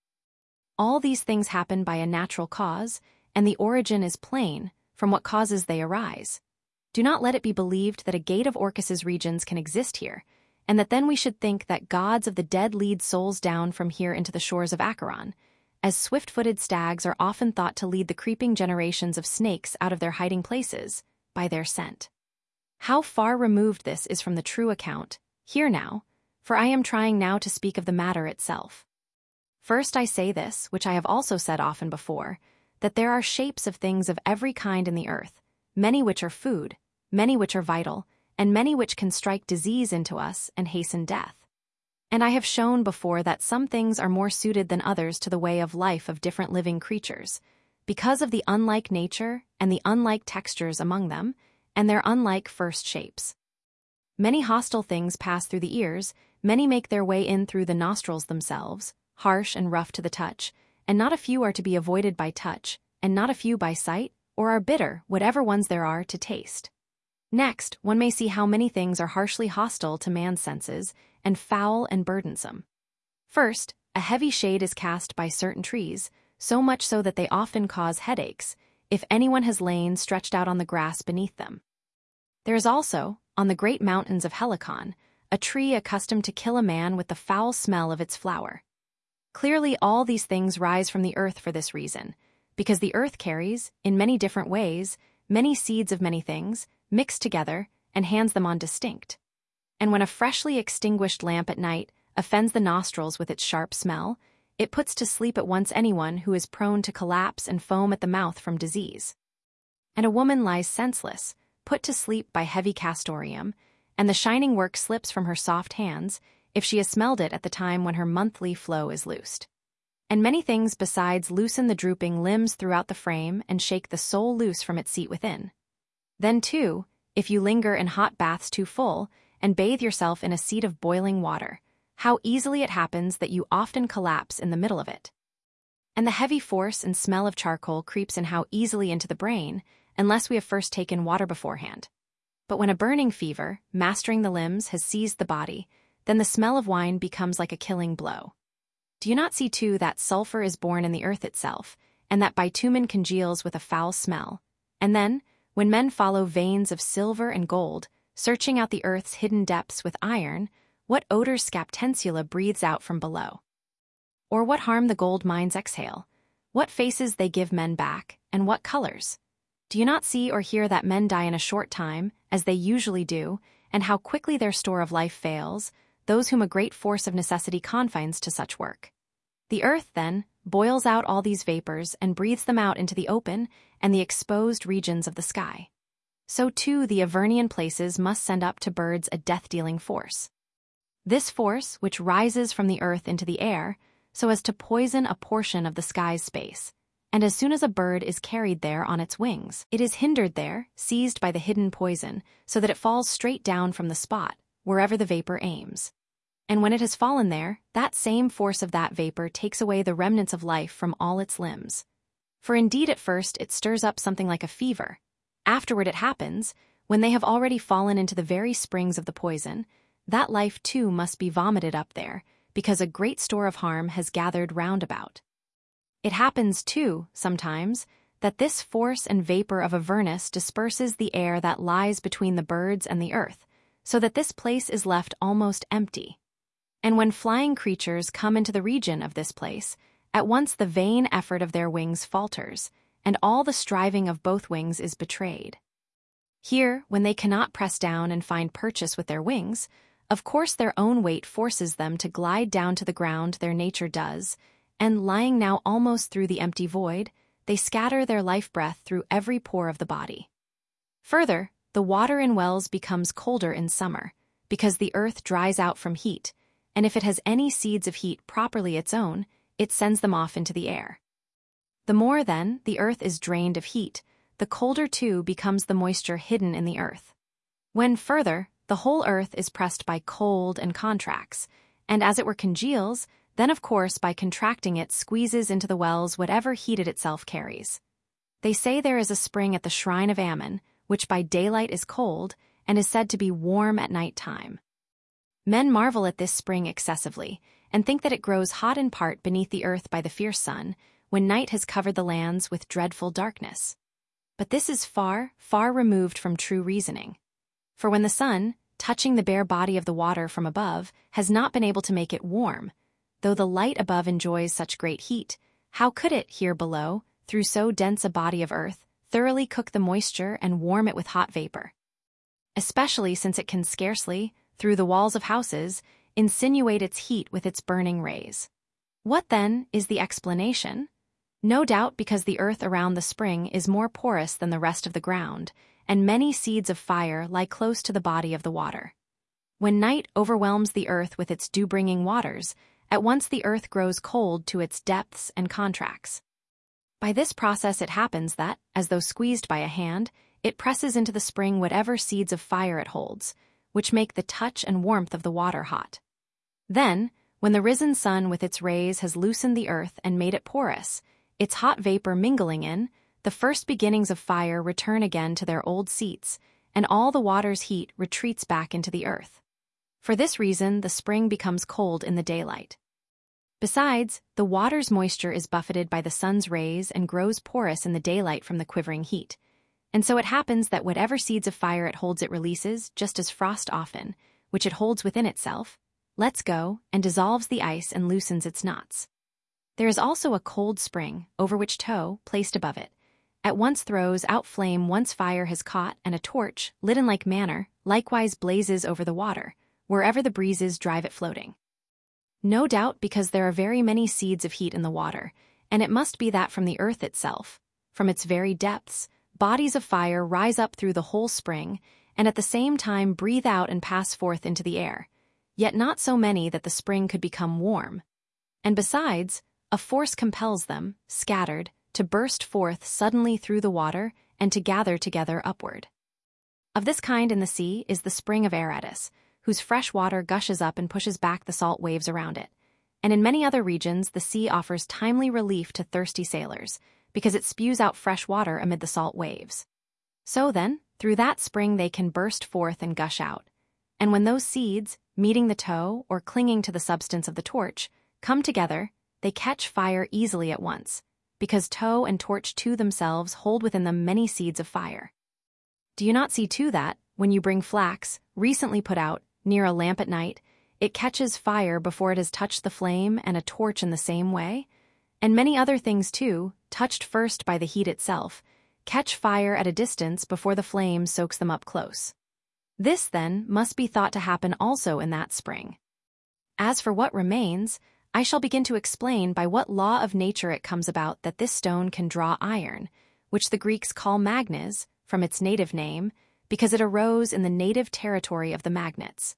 All these things happen by a natural cause, and the origin is plain, from what causes they arise. Do not let it be believed that a gate of Orcus's regions can exist here, and that then we should think that gods of the dead lead souls down from here into the shores of Acheron, as swift-footed stags are often thought to lead the creeping generations of snakes out of their hiding places, by their scent. How far removed this is from the true account, hear now, for I am trying now to speak of the matter itself. First I say this, which I have also said often before, that there are shapes of things of every kind in the earth, many which are food, many which are vital, and many which can strike disease into us and hasten death. And I have shown before that some things are more suited than others to the way of life of different living creatures, because of the unlike nature and the unlike textures among them, and their unlike first shapes. Many hostile things pass through the ears, many make their way in through the nostrils themselves, harsh and rough to the touch, and not a few are to be avoided by touch, and not a few by sight, or are bitter, whatever ones there are, to taste. Next, one may see how many things are harshly hostile to man's senses, and foul and burdensome. First, a heavy shade is cast by certain trees, so much so that they often cause headaches, if anyone has lain stretched out on the grass beneath them. There is also, on the great mountains of Helicon, a tree accustomed to kill a man with the foul smell of its flower. Clearly all these things rise from the earth for this reason, because the earth carries, in many different ways, many seeds of many things, mixed together, and hands them on distinct. And when a freshly extinguished lamp at night offends the nostrils with its sharp smell, it puts to sleep at once anyone who is prone to collapse and foam at the mouth from disease. And a woman lies senseless, put to sleep by heavy castoreum, and the shining work slips from her soft hands, if she has smelled it at the time when her monthly flow is loosed. And many things besides loosen the drooping limbs throughout the frame and shake the soul loose from its seat within. Then, too, if you linger in hot baths too full, and bathe yourself in a seat of boiling water, how easily it happens that you often collapse in the middle of it. And the heavy force and smell of charcoal creeps in how easily into the brain, unless we have first taken water beforehand. But when a burning fever, mastering the limbs, has seized the body, then the smell of wine becomes like a killing blow. Do you not see, too, that sulfur is born in the earth itself, and that bitumen congeals with a foul smell? And then, when men follow veins of silver and gold, searching out the earth's hidden depths with iron, what odors Scaptensula breathes out from below? Or what harm the gold mines exhale? What faces they give men back, and what colors? Do you not see or hear that men die in a short time, as they usually do, and how quickly their store of life fails, those whom a great force of necessity confines to such work? The earth, then, boils out all these vapors and breathes them out into the open and the exposed regions of the sky. So too the Avernian places must send up to birds a death-dealing force. This force, which rises from the earth into the air, so as to poison a portion of the sky's space, and as soon as a bird is carried there on its wings, it is hindered there, seized by the hidden poison, so that it falls straight down from the spot, wherever the vapor aims. And when it has fallen there, that same force of that vapor takes away the remnants of life from all its limbs. For indeed at first it stirs up something like a fever. Afterward it happens, when they have already fallen into the very springs of the poison, that life too must be vomited up there, because a great store of harm has gathered round about. It happens too, sometimes, that this force and vapor of Avernus disperses the air that lies between the birds and the earth, so that this place is left almost empty. And when flying creatures come into the region of this place, at once the vain effort of their wings falters, and all the striving of both wings is betrayed. Here, when they cannot press down and find purchase with their wings, of course their own weight forces them to glide down to the ground their nature does, and lying now almost through the empty void, they scatter their life-breath through every pore of the body. Further, the water in wells becomes colder in summer, because the earth dries out from heat, and if it has any seeds of heat properly its own, it sends them off into the air. The more, then, the earth is drained of heat, the colder too becomes the moisture hidden in the earth. When, further, the whole earth is pressed by cold and contracts, and as it were congeals, then of course by contracting it squeezes into the wells whatever heat it itself carries. They say there is a spring at the shrine of Ammon, which by daylight is cold, and is said to be warm at night time. Men marvel at this spring excessively, and think that it grows hot in part beneath the earth by the fierce sun, when night has covered the lands with dreadful darkness. But this is far, far removed from true reasoning. For when the sun, touching the bare body of the water from above, has not been able to make it warm, though the light above enjoys such great heat, how could it, here below, through so dense a body of earth, thoroughly cook the moisture and warm it with hot vapor? Especially since it can scarcely, through the walls of houses, insinuate its heat with its burning rays. What, then, is the explanation? No doubt because the earth around the spring is more porous than the rest of the ground, and many seeds of fire lie close to the body of the water. When night overwhelms the earth with its dew-bringing waters, at once the earth grows cold to its depths and contracts. By this process it happens that, as though squeezed by a hand, it presses into the spring whatever seeds of fire it holds, which make the touch and warmth of the water hot. Then, when the risen sun with its rays has loosened the earth and made it porous, its hot vapor mingling in, the first beginnings of fire return again to their old seats, and all the water's heat retreats back into the earth. For this reason, the spring becomes cold in the daylight. Besides, the water's moisture is buffeted by the sun's rays and grows porous in the daylight from the quivering heat. And so it happens that whatever seeds of fire it holds it releases, just as frost often, which it holds within itself, lets go and dissolves the ice and loosens its knots. There is also a cold spring, over which tow, placed above it, at once throws out flame once fire has caught, and a torch, lit in like manner, likewise blazes over the water, wherever the breezes drive it floating. No doubt because there are very many seeds of heat in the water, and it must be that from the earth itself, from its very depths, bodies of fire rise up through the whole spring, and at the same time breathe out and pass forth into the air, yet not so many that the spring could become warm. And besides, a force compels them, scattered, to burst forth suddenly through the water and to gather together upward. Of this kind in the sea is the spring of Aratus, whose fresh water gushes up and pushes back the salt waves around it. And in many other regions the sea offers timely relief to thirsty sailors, because it spews out fresh water amid the salt waves. So then, through that spring they can burst forth and gush out. And when those seeds, meeting the tow or clinging to the substance of the torch, come together, they catch fire easily at once, because tow and torch too themselves hold within them many seeds of fire. Do you not see too that, when you bring flax, recently put out, near a lamp at night, it catches fire before it has touched the flame, and a torch in the same way? And many other things too, touched first by the heat itself, catch fire at a distance before the flame soaks them up close. This, then, must be thought to happen also in that spring. As for what remains, I shall begin to explain by what law of nature it comes about that this stone can draw iron, which the Greeks call magnes, from its native name, because it arose in the native territory of the Magnates.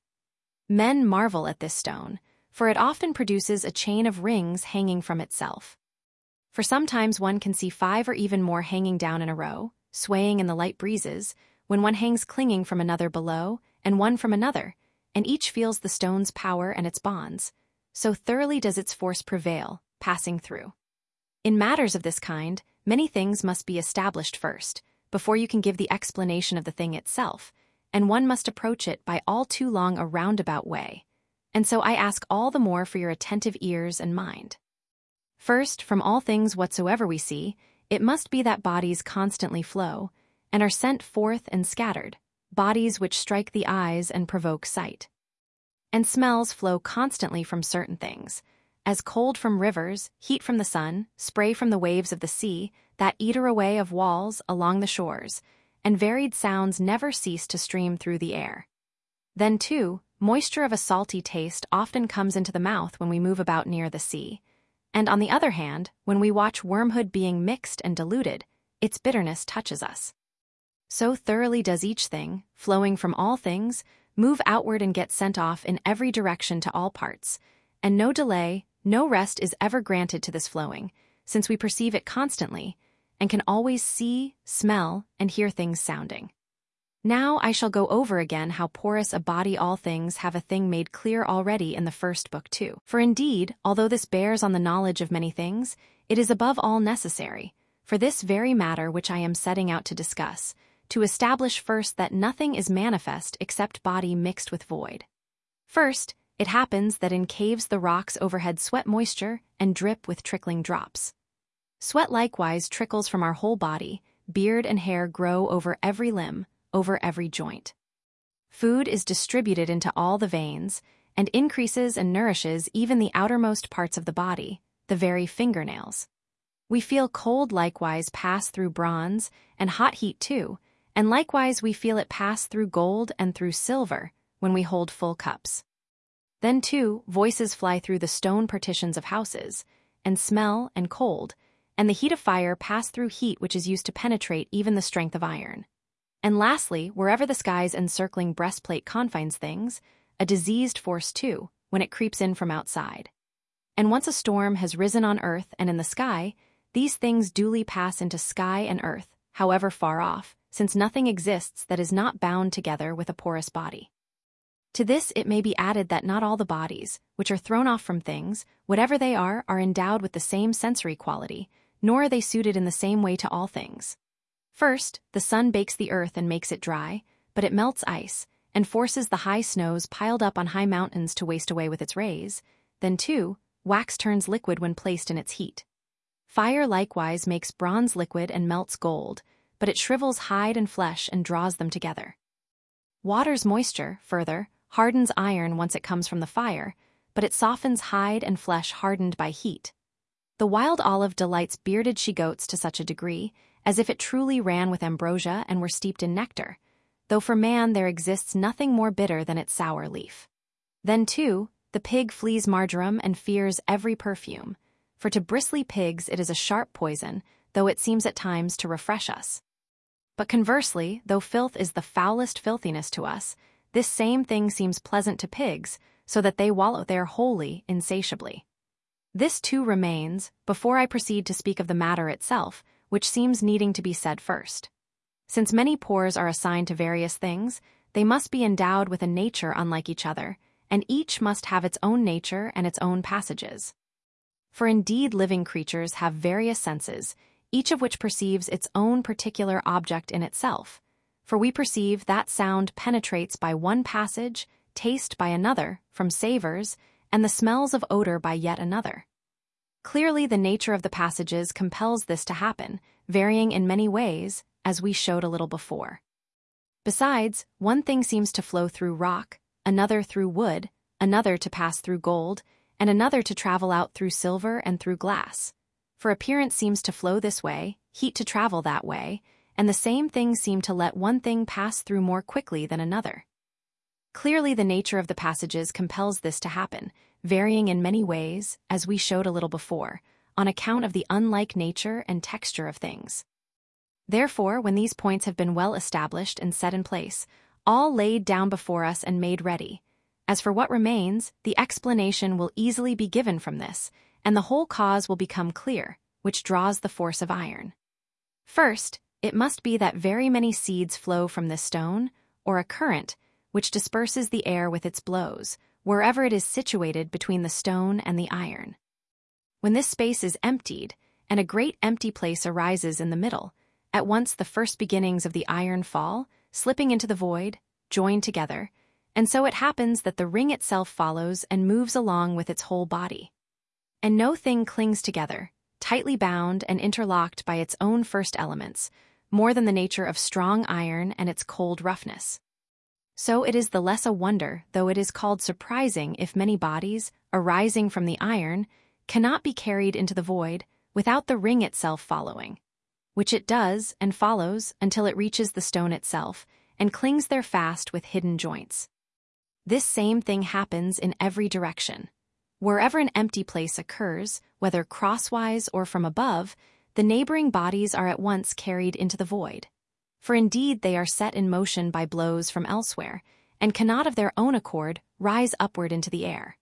Men marvel at this stone, for it often produces a chain of rings hanging from itself. For sometimes one can see 5 or even more hanging down in a row, swaying in the light breezes, when one hangs clinging from another below, and one from another, and each feels the stone's power and its bonds. So thoroughly does its force prevail, passing through. In matters of this kind, many things must be established first, before you can give the explanation of the thing itself, and one must approach it by all too long a roundabout way. And so I ask all the more for your attentive ears and mind. First, from all things whatsoever we see, it must be that bodies constantly flow, and are sent forth and scattered, bodies which strike the eyes and provoke sight. And smells flow constantly from certain things, as cold from rivers, heat from the sun, spray from the waves of the sea, that eater away of walls along the shores, and varied sounds never cease to stream through the air. Then, too, moisture of a salty taste often comes into the mouth when we move about near the sea, and on the other hand, when we watch wormwood being mixed and diluted, its bitterness touches us. So thoroughly does each thing, flowing from all things, move outward and get sent off in every direction to all parts, and no delay, no rest is ever granted to this flowing, since we perceive it constantly, and can always see, smell, and hear things sounding. Now I shall go over again how porous a body all things have a thing made clear already in the first book too. For indeed, although this bears on the knowledge of many things, it is above all necessary, for this very matter which I am setting out to discuss, to establish first that nothing is manifest except body mixed with void. First, it happens that in caves the rocks overhead sweat moisture and drip with trickling drops. Sweat likewise trickles from our whole body, beard and hair grow over every limb, over every joint. Food is distributed into all the veins, and increases and nourishes even the outermost parts of the body, the very fingernails. We feel cold likewise pass through bronze, and hot heat too, and likewise we feel it pass through gold and through silver when we hold full cups. Then too, voices fly through the stone partitions of houses, and smell and cold, and the heat of fire pass through heat which is used to penetrate even the strength of iron. And lastly, wherever the sky's encircling breastplate confines things, a diseased force too, when it creeps in from outside. And once a storm has risen on earth and in the sky, these things duly pass into sky and earth, however far off, since nothing exists that is not bound together with a porous body. To this it may be added that not all the bodies, which are thrown off from things, whatever they are endowed with the same sensory quality, nor are they suited in the same way to all things. First, the sun bakes the earth and makes it dry, but it melts ice, and forces the high snows piled up on high mountains to waste away with its rays. Then too, wax turns liquid when placed in its heat. Fire likewise makes bronze liquid and melts gold, but it shrivels hide and flesh and draws them together. Water's moisture, further, hardens iron once it comes from the fire, but it softens hide and flesh hardened by heat. The wild olive delights bearded she-goats to such a degree, as if it truly ran with ambrosia and were steeped in nectar, though for man there exists nothing more bitter than its sour leaf. Then, too, the pig flees marjoram and fears every perfume, for to bristly pigs it is a sharp poison, though it seems at times to refresh us. But conversely, though filth is the foulest filthiness to us, this same thing seems pleasant to pigs, so that they wallow there wholly, insatiably. This too remains, before I proceed to speak of the matter itself, which seems needing to be said first. Since many pores are assigned to various things, they must be endowed with a nature unlike each other, and each must have its own nature and its own passages. For indeed living creatures have various senses, each of which perceives its own particular object in itself, for we perceive that sound penetrates by one passage, taste by another, from savors, and the smells of odor by yet another. Clearly the nature of the passages compels this to happen, varying in many ways, as we showed a little before. Besides, one thing seems to flow through rock, another through wood, another to pass through gold, and another to travel out through silver and through glass. For appearance seems to flow this way, heat to travel that way, and the same things seem to let one thing pass through more quickly than another. Clearly the nature of the passages compels this to happen, varying in many ways, as we showed a little before, on account of the unlike nature and texture of things. Therefore, when these points have been well established and set in place, all laid down before us and made ready, as for what remains, the explanation will easily be given from this, and the whole cause will become clear, which draws the force of iron. First, it must be that very many seeds flow from this stone, or a current, which disperses the air with its blows, wherever it is situated between the stone and the iron. When this space is emptied, and a great empty place arises in the middle, at once the first beginnings of the iron fall, slipping into the void, join together, and so it happens that the ring itself follows and moves along with its whole body. And no thing clings together, tightly bound and interlocked by its own first elements, more than the nature of strong iron and its cold roughness. So it is the less a wonder, though it is called surprising, if many bodies, arising from the iron, cannot be carried into the void without the ring itself following, which it does and follows until it reaches the stone itself and clings there fast with hidden joints. This same thing happens in every direction. Wherever an empty place occurs, whether crosswise or from above, the neighboring bodies are at once carried into the void. For indeed they are set in motion by blows from elsewhere, and cannot of their own accord rise upward into the air.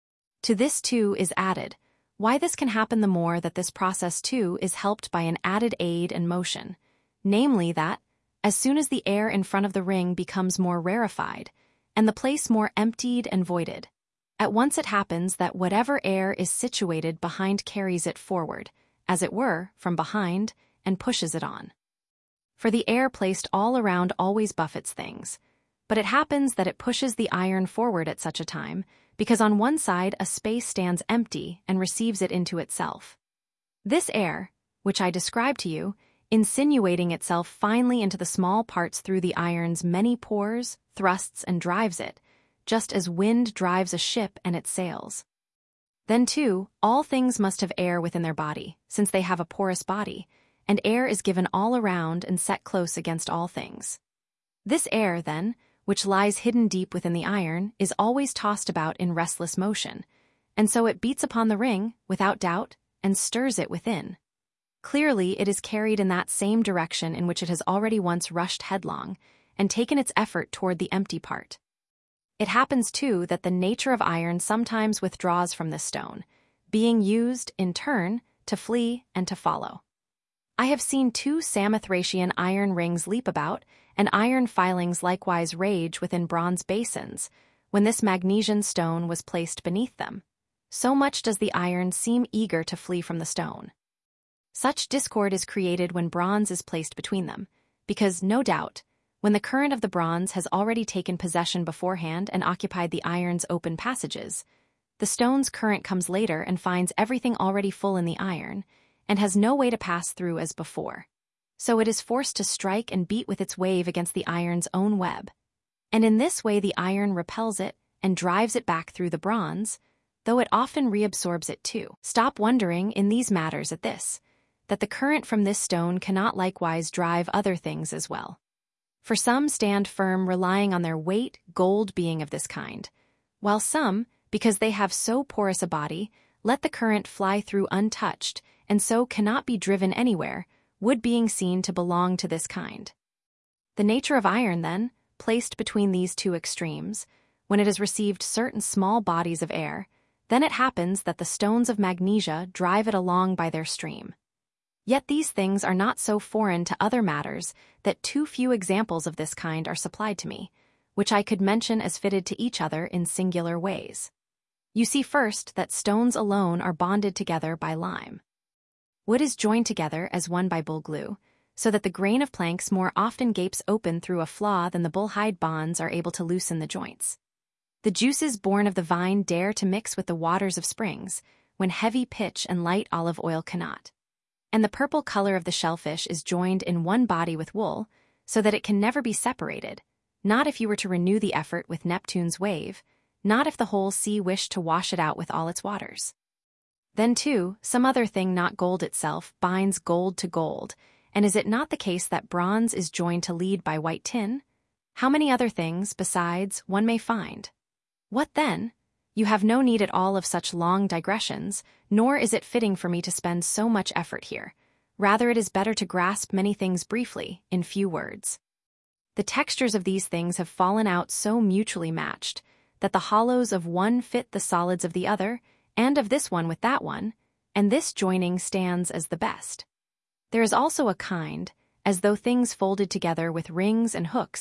To this too is added, why this can happen the more that this process too is helped by an added aid and motion, namely that, as soon as the air in front of the ring becomes more rarefied, and the place more emptied and voided, at once it happens that whatever air is situated behind carries it forward, as it were, from behind, and pushes it on. For the air placed all around always buffets things, but it happens that it pushes the iron forward at such a time, because on one side a space stands empty and receives it into itself. This air, which I described to you, insinuating itself finely into the small parts through the iron's many pores, thrusts and drives it, just as wind drives a ship and its sails. Then, too, all things must have air within their body, since they have a porous body, and air is given all around and set close against all things. This air, then, which lies hidden deep within the iron, is always tossed about in restless motion, and so it beats upon the ring, without doubt, and stirs it within. Clearly, it is carried in that same direction in which it has already once rushed headlong, and taken its effort toward the empty part. It happens, too, that the nature of iron sometimes withdraws from this stone, being used, in turn, to flee and to follow. I have seen 2 Samothracian iron rings leap about, and iron filings likewise rage within bronze basins, when this magnesian stone was placed beneath them. So much does the iron seem eager to flee from the stone. Such discord is created when bronze is placed between them, because, no doubt, when the current of the bronze has already taken possession beforehand and occupied the iron's open passages, the stone's current comes later and finds everything already full in the iron, and has no way to pass through as before. So it is forced to strike and beat with its wave against the iron's own web. And in this way the iron repels it and drives it back through the bronze, though it often reabsorbs it too. Stop wondering in these matters at this, that the current from this stone cannot likewise drive other things as well. For some stand firm relying on their weight, gold being of this kind, while some, because they have so porous a body, let the current fly through untouched, and so cannot be driven anywhere, wood being seen to belong to this kind. The nature of iron, then, placed between these 2 extremes, when it has received certain small bodies of air, then it happens that the stones of magnesia drive it along by their stream. Yet these things are not so foreign to other matters that too few examples of this kind are supplied to me, which I could mention as fitted to each other in singular ways. You see first that stones alone are bonded together by lime. Wood is joined together as one by bull glue, so that the grain of planks more often gapes open through a flaw than the bull hide bonds are able to loosen the joints. The juices born of the vine dare to mix with the waters of springs, when heavy pitch and light olive oil cannot. And the purple color of the shellfish is joined in one body with wool, so that it can never be separated, not if you were to renew the effort with Neptune's wave, not if the whole sea wished to wash it out with all its waters. Then, too, some other thing not gold itself binds gold to gold, and is it not the case that bronze is joined to lead by white tin? How many other things, besides, one may find? What then? You have no need at all of such long digressions, nor is it fitting for me to spend so much effort here. Rather, it is better to grasp many things briefly, in few words. The textures of these things have fallen out so mutually matched, that the hollows of one fit the solids of the other, and of this one with that one, and this joining stands as the best. There is also a kind, as though things folded together with rings and hooks,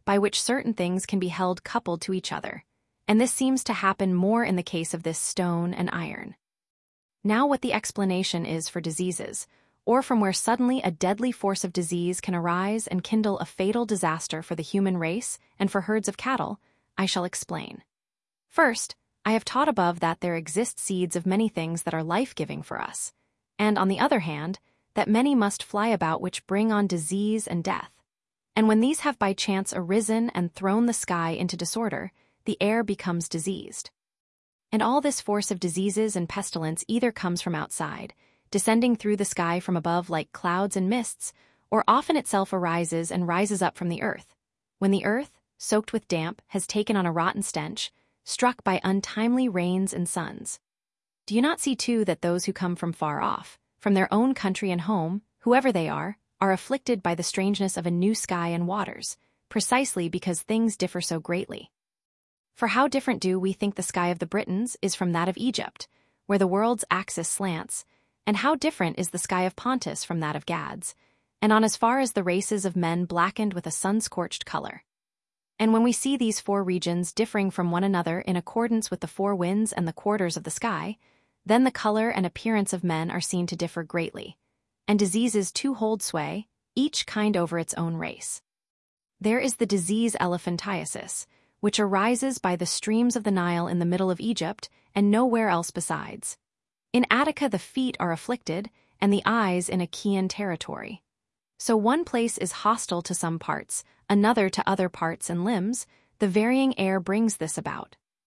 by which certain things can be held coupled to each other, and this seems to happen more in the case of this stone and iron. Now what the explanation is for diseases, or from where suddenly a deadly force of disease can arise and kindle a fatal disaster for the human race and for herds of cattle, I shall explain. First, I have taught above that there exist seeds of many things that are life-giving for us, and on the other hand, that many must fly about which bring on disease and death. And when these have by chance arisen and thrown the sky into disorder, the air becomes diseased. And all this force of diseases and pestilence either comes from outside, descending through the sky from above like clouds and mists, or often itself arises and rises up from the earth. When the earth, soaked with damp, has taken on a rotten stench, struck by untimely rains and suns. Do you not see too that those who come from far off, from their own country and home, whoever they are afflicted by the strangeness of a new sky and waters, precisely because things differ so greatly? For how different do we think the sky of the Britons is from that of Egypt, where the world's axis slants, and how different is the sky of Pontus from that of Gad's, and on as far as the races of men blackened with a sun-scorched color. And when we see these four regions differing from one another in accordance with the four winds and the quarters of the sky, then the color and appearance of men are seen to differ greatly, and diseases too hold sway, each kind over its own race. There is the disease elephantiasis, which arises by the streams of the Nile in the middle of Egypt and nowhere else besides. In Attica the feet are afflicted, and the eyes in Achaean territory. So one place is hostile to some parts, another to other parts and limbs, the varying air brings this about.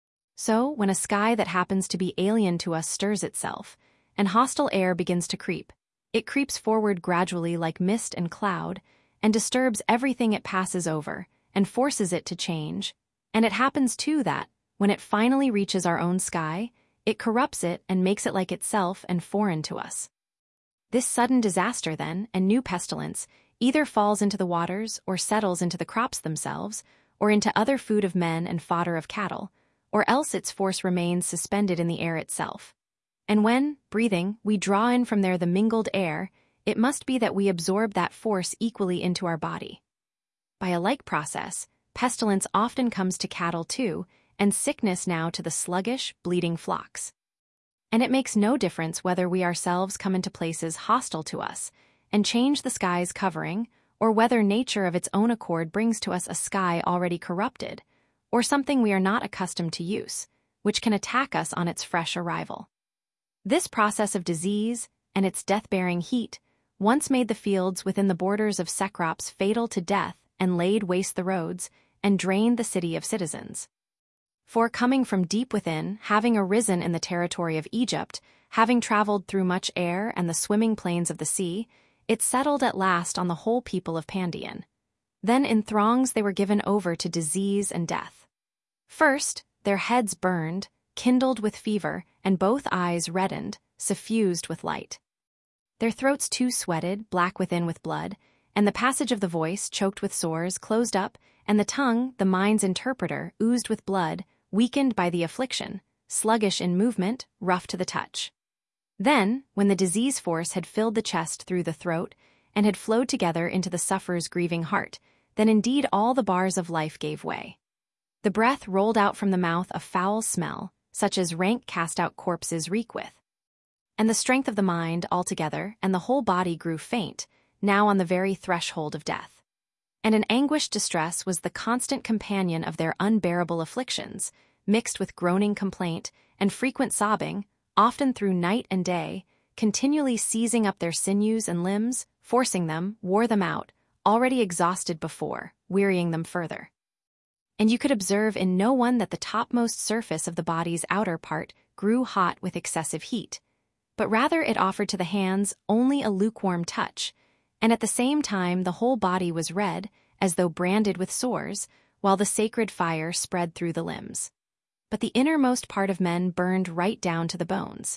So, when a sky that happens to be alien to us stirs itself, and hostile air begins to creep, it creeps forward gradually like mist and cloud, and disturbs everything it passes over, and forces it to change. And it happens too that, when it finally reaches our own sky, it corrupts it and makes it like itself and foreign to us. This sudden disaster, then, and new pestilence, either falls into the waters or settles into the crops themselves, or into other food of men and fodder of cattle, or else its force remains suspended in the air itself. And when, breathing, we draw in from there the mingled air, it must be that we absorb that force equally into our body. By a like process, pestilence often comes to cattle too, and sickness now to the sluggish, bleating flocks. And it makes no difference whether we ourselves come into places hostile to us and change the sky's covering, or whether nature of its own accord brings to us a sky already corrupted, or something we are not accustomed to use, which can attack us on its fresh arrival. This process of disease, and its death-bearing heat, once made the fields within the borders of Cecrops fatal to death and laid waste the roads, and drained the city of citizens. For coming from deep within, having arisen in the territory of Egypt, having traveled through much air and the swimming plains of the sea, it settled at last on the whole people of Pandion. Then in throngs they were given over to disease and death. First, their heads burned, kindled with fever, and both eyes reddened, suffused with light. Their throats too sweated, black within with blood, and the passage of the voice, choked with sores, closed up, and the tongue, the mind's interpreter, oozed with blood, weakened by the affliction, sluggish in movement, rough to the touch. Then, when the disease force had filled the chest through the throat, and had flowed together into the sufferer's grieving heart, then indeed all the bars of life gave way. The breath rolled out from the mouth a foul smell, such as rank cast-out corpses reek with. And the strength of the mind altogether and the whole body grew faint, now on the very threshold of death. And an anguished distress was the constant companion of their unbearable afflictions, mixed with groaning complaint and frequent sobbing, often through night and day, continually seizing up their sinews and limbs, forcing them, wore them out, already exhausted before, wearying them further. And you could observe in no one that the topmost surface of the body's outer part grew hot with excessive heat, but rather it offered to the hands only a lukewarm touch, and at the same time the whole body was red, as though branded with sores, while the sacred fire spread through the limbs. But the innermost part of men burned right down to the bones.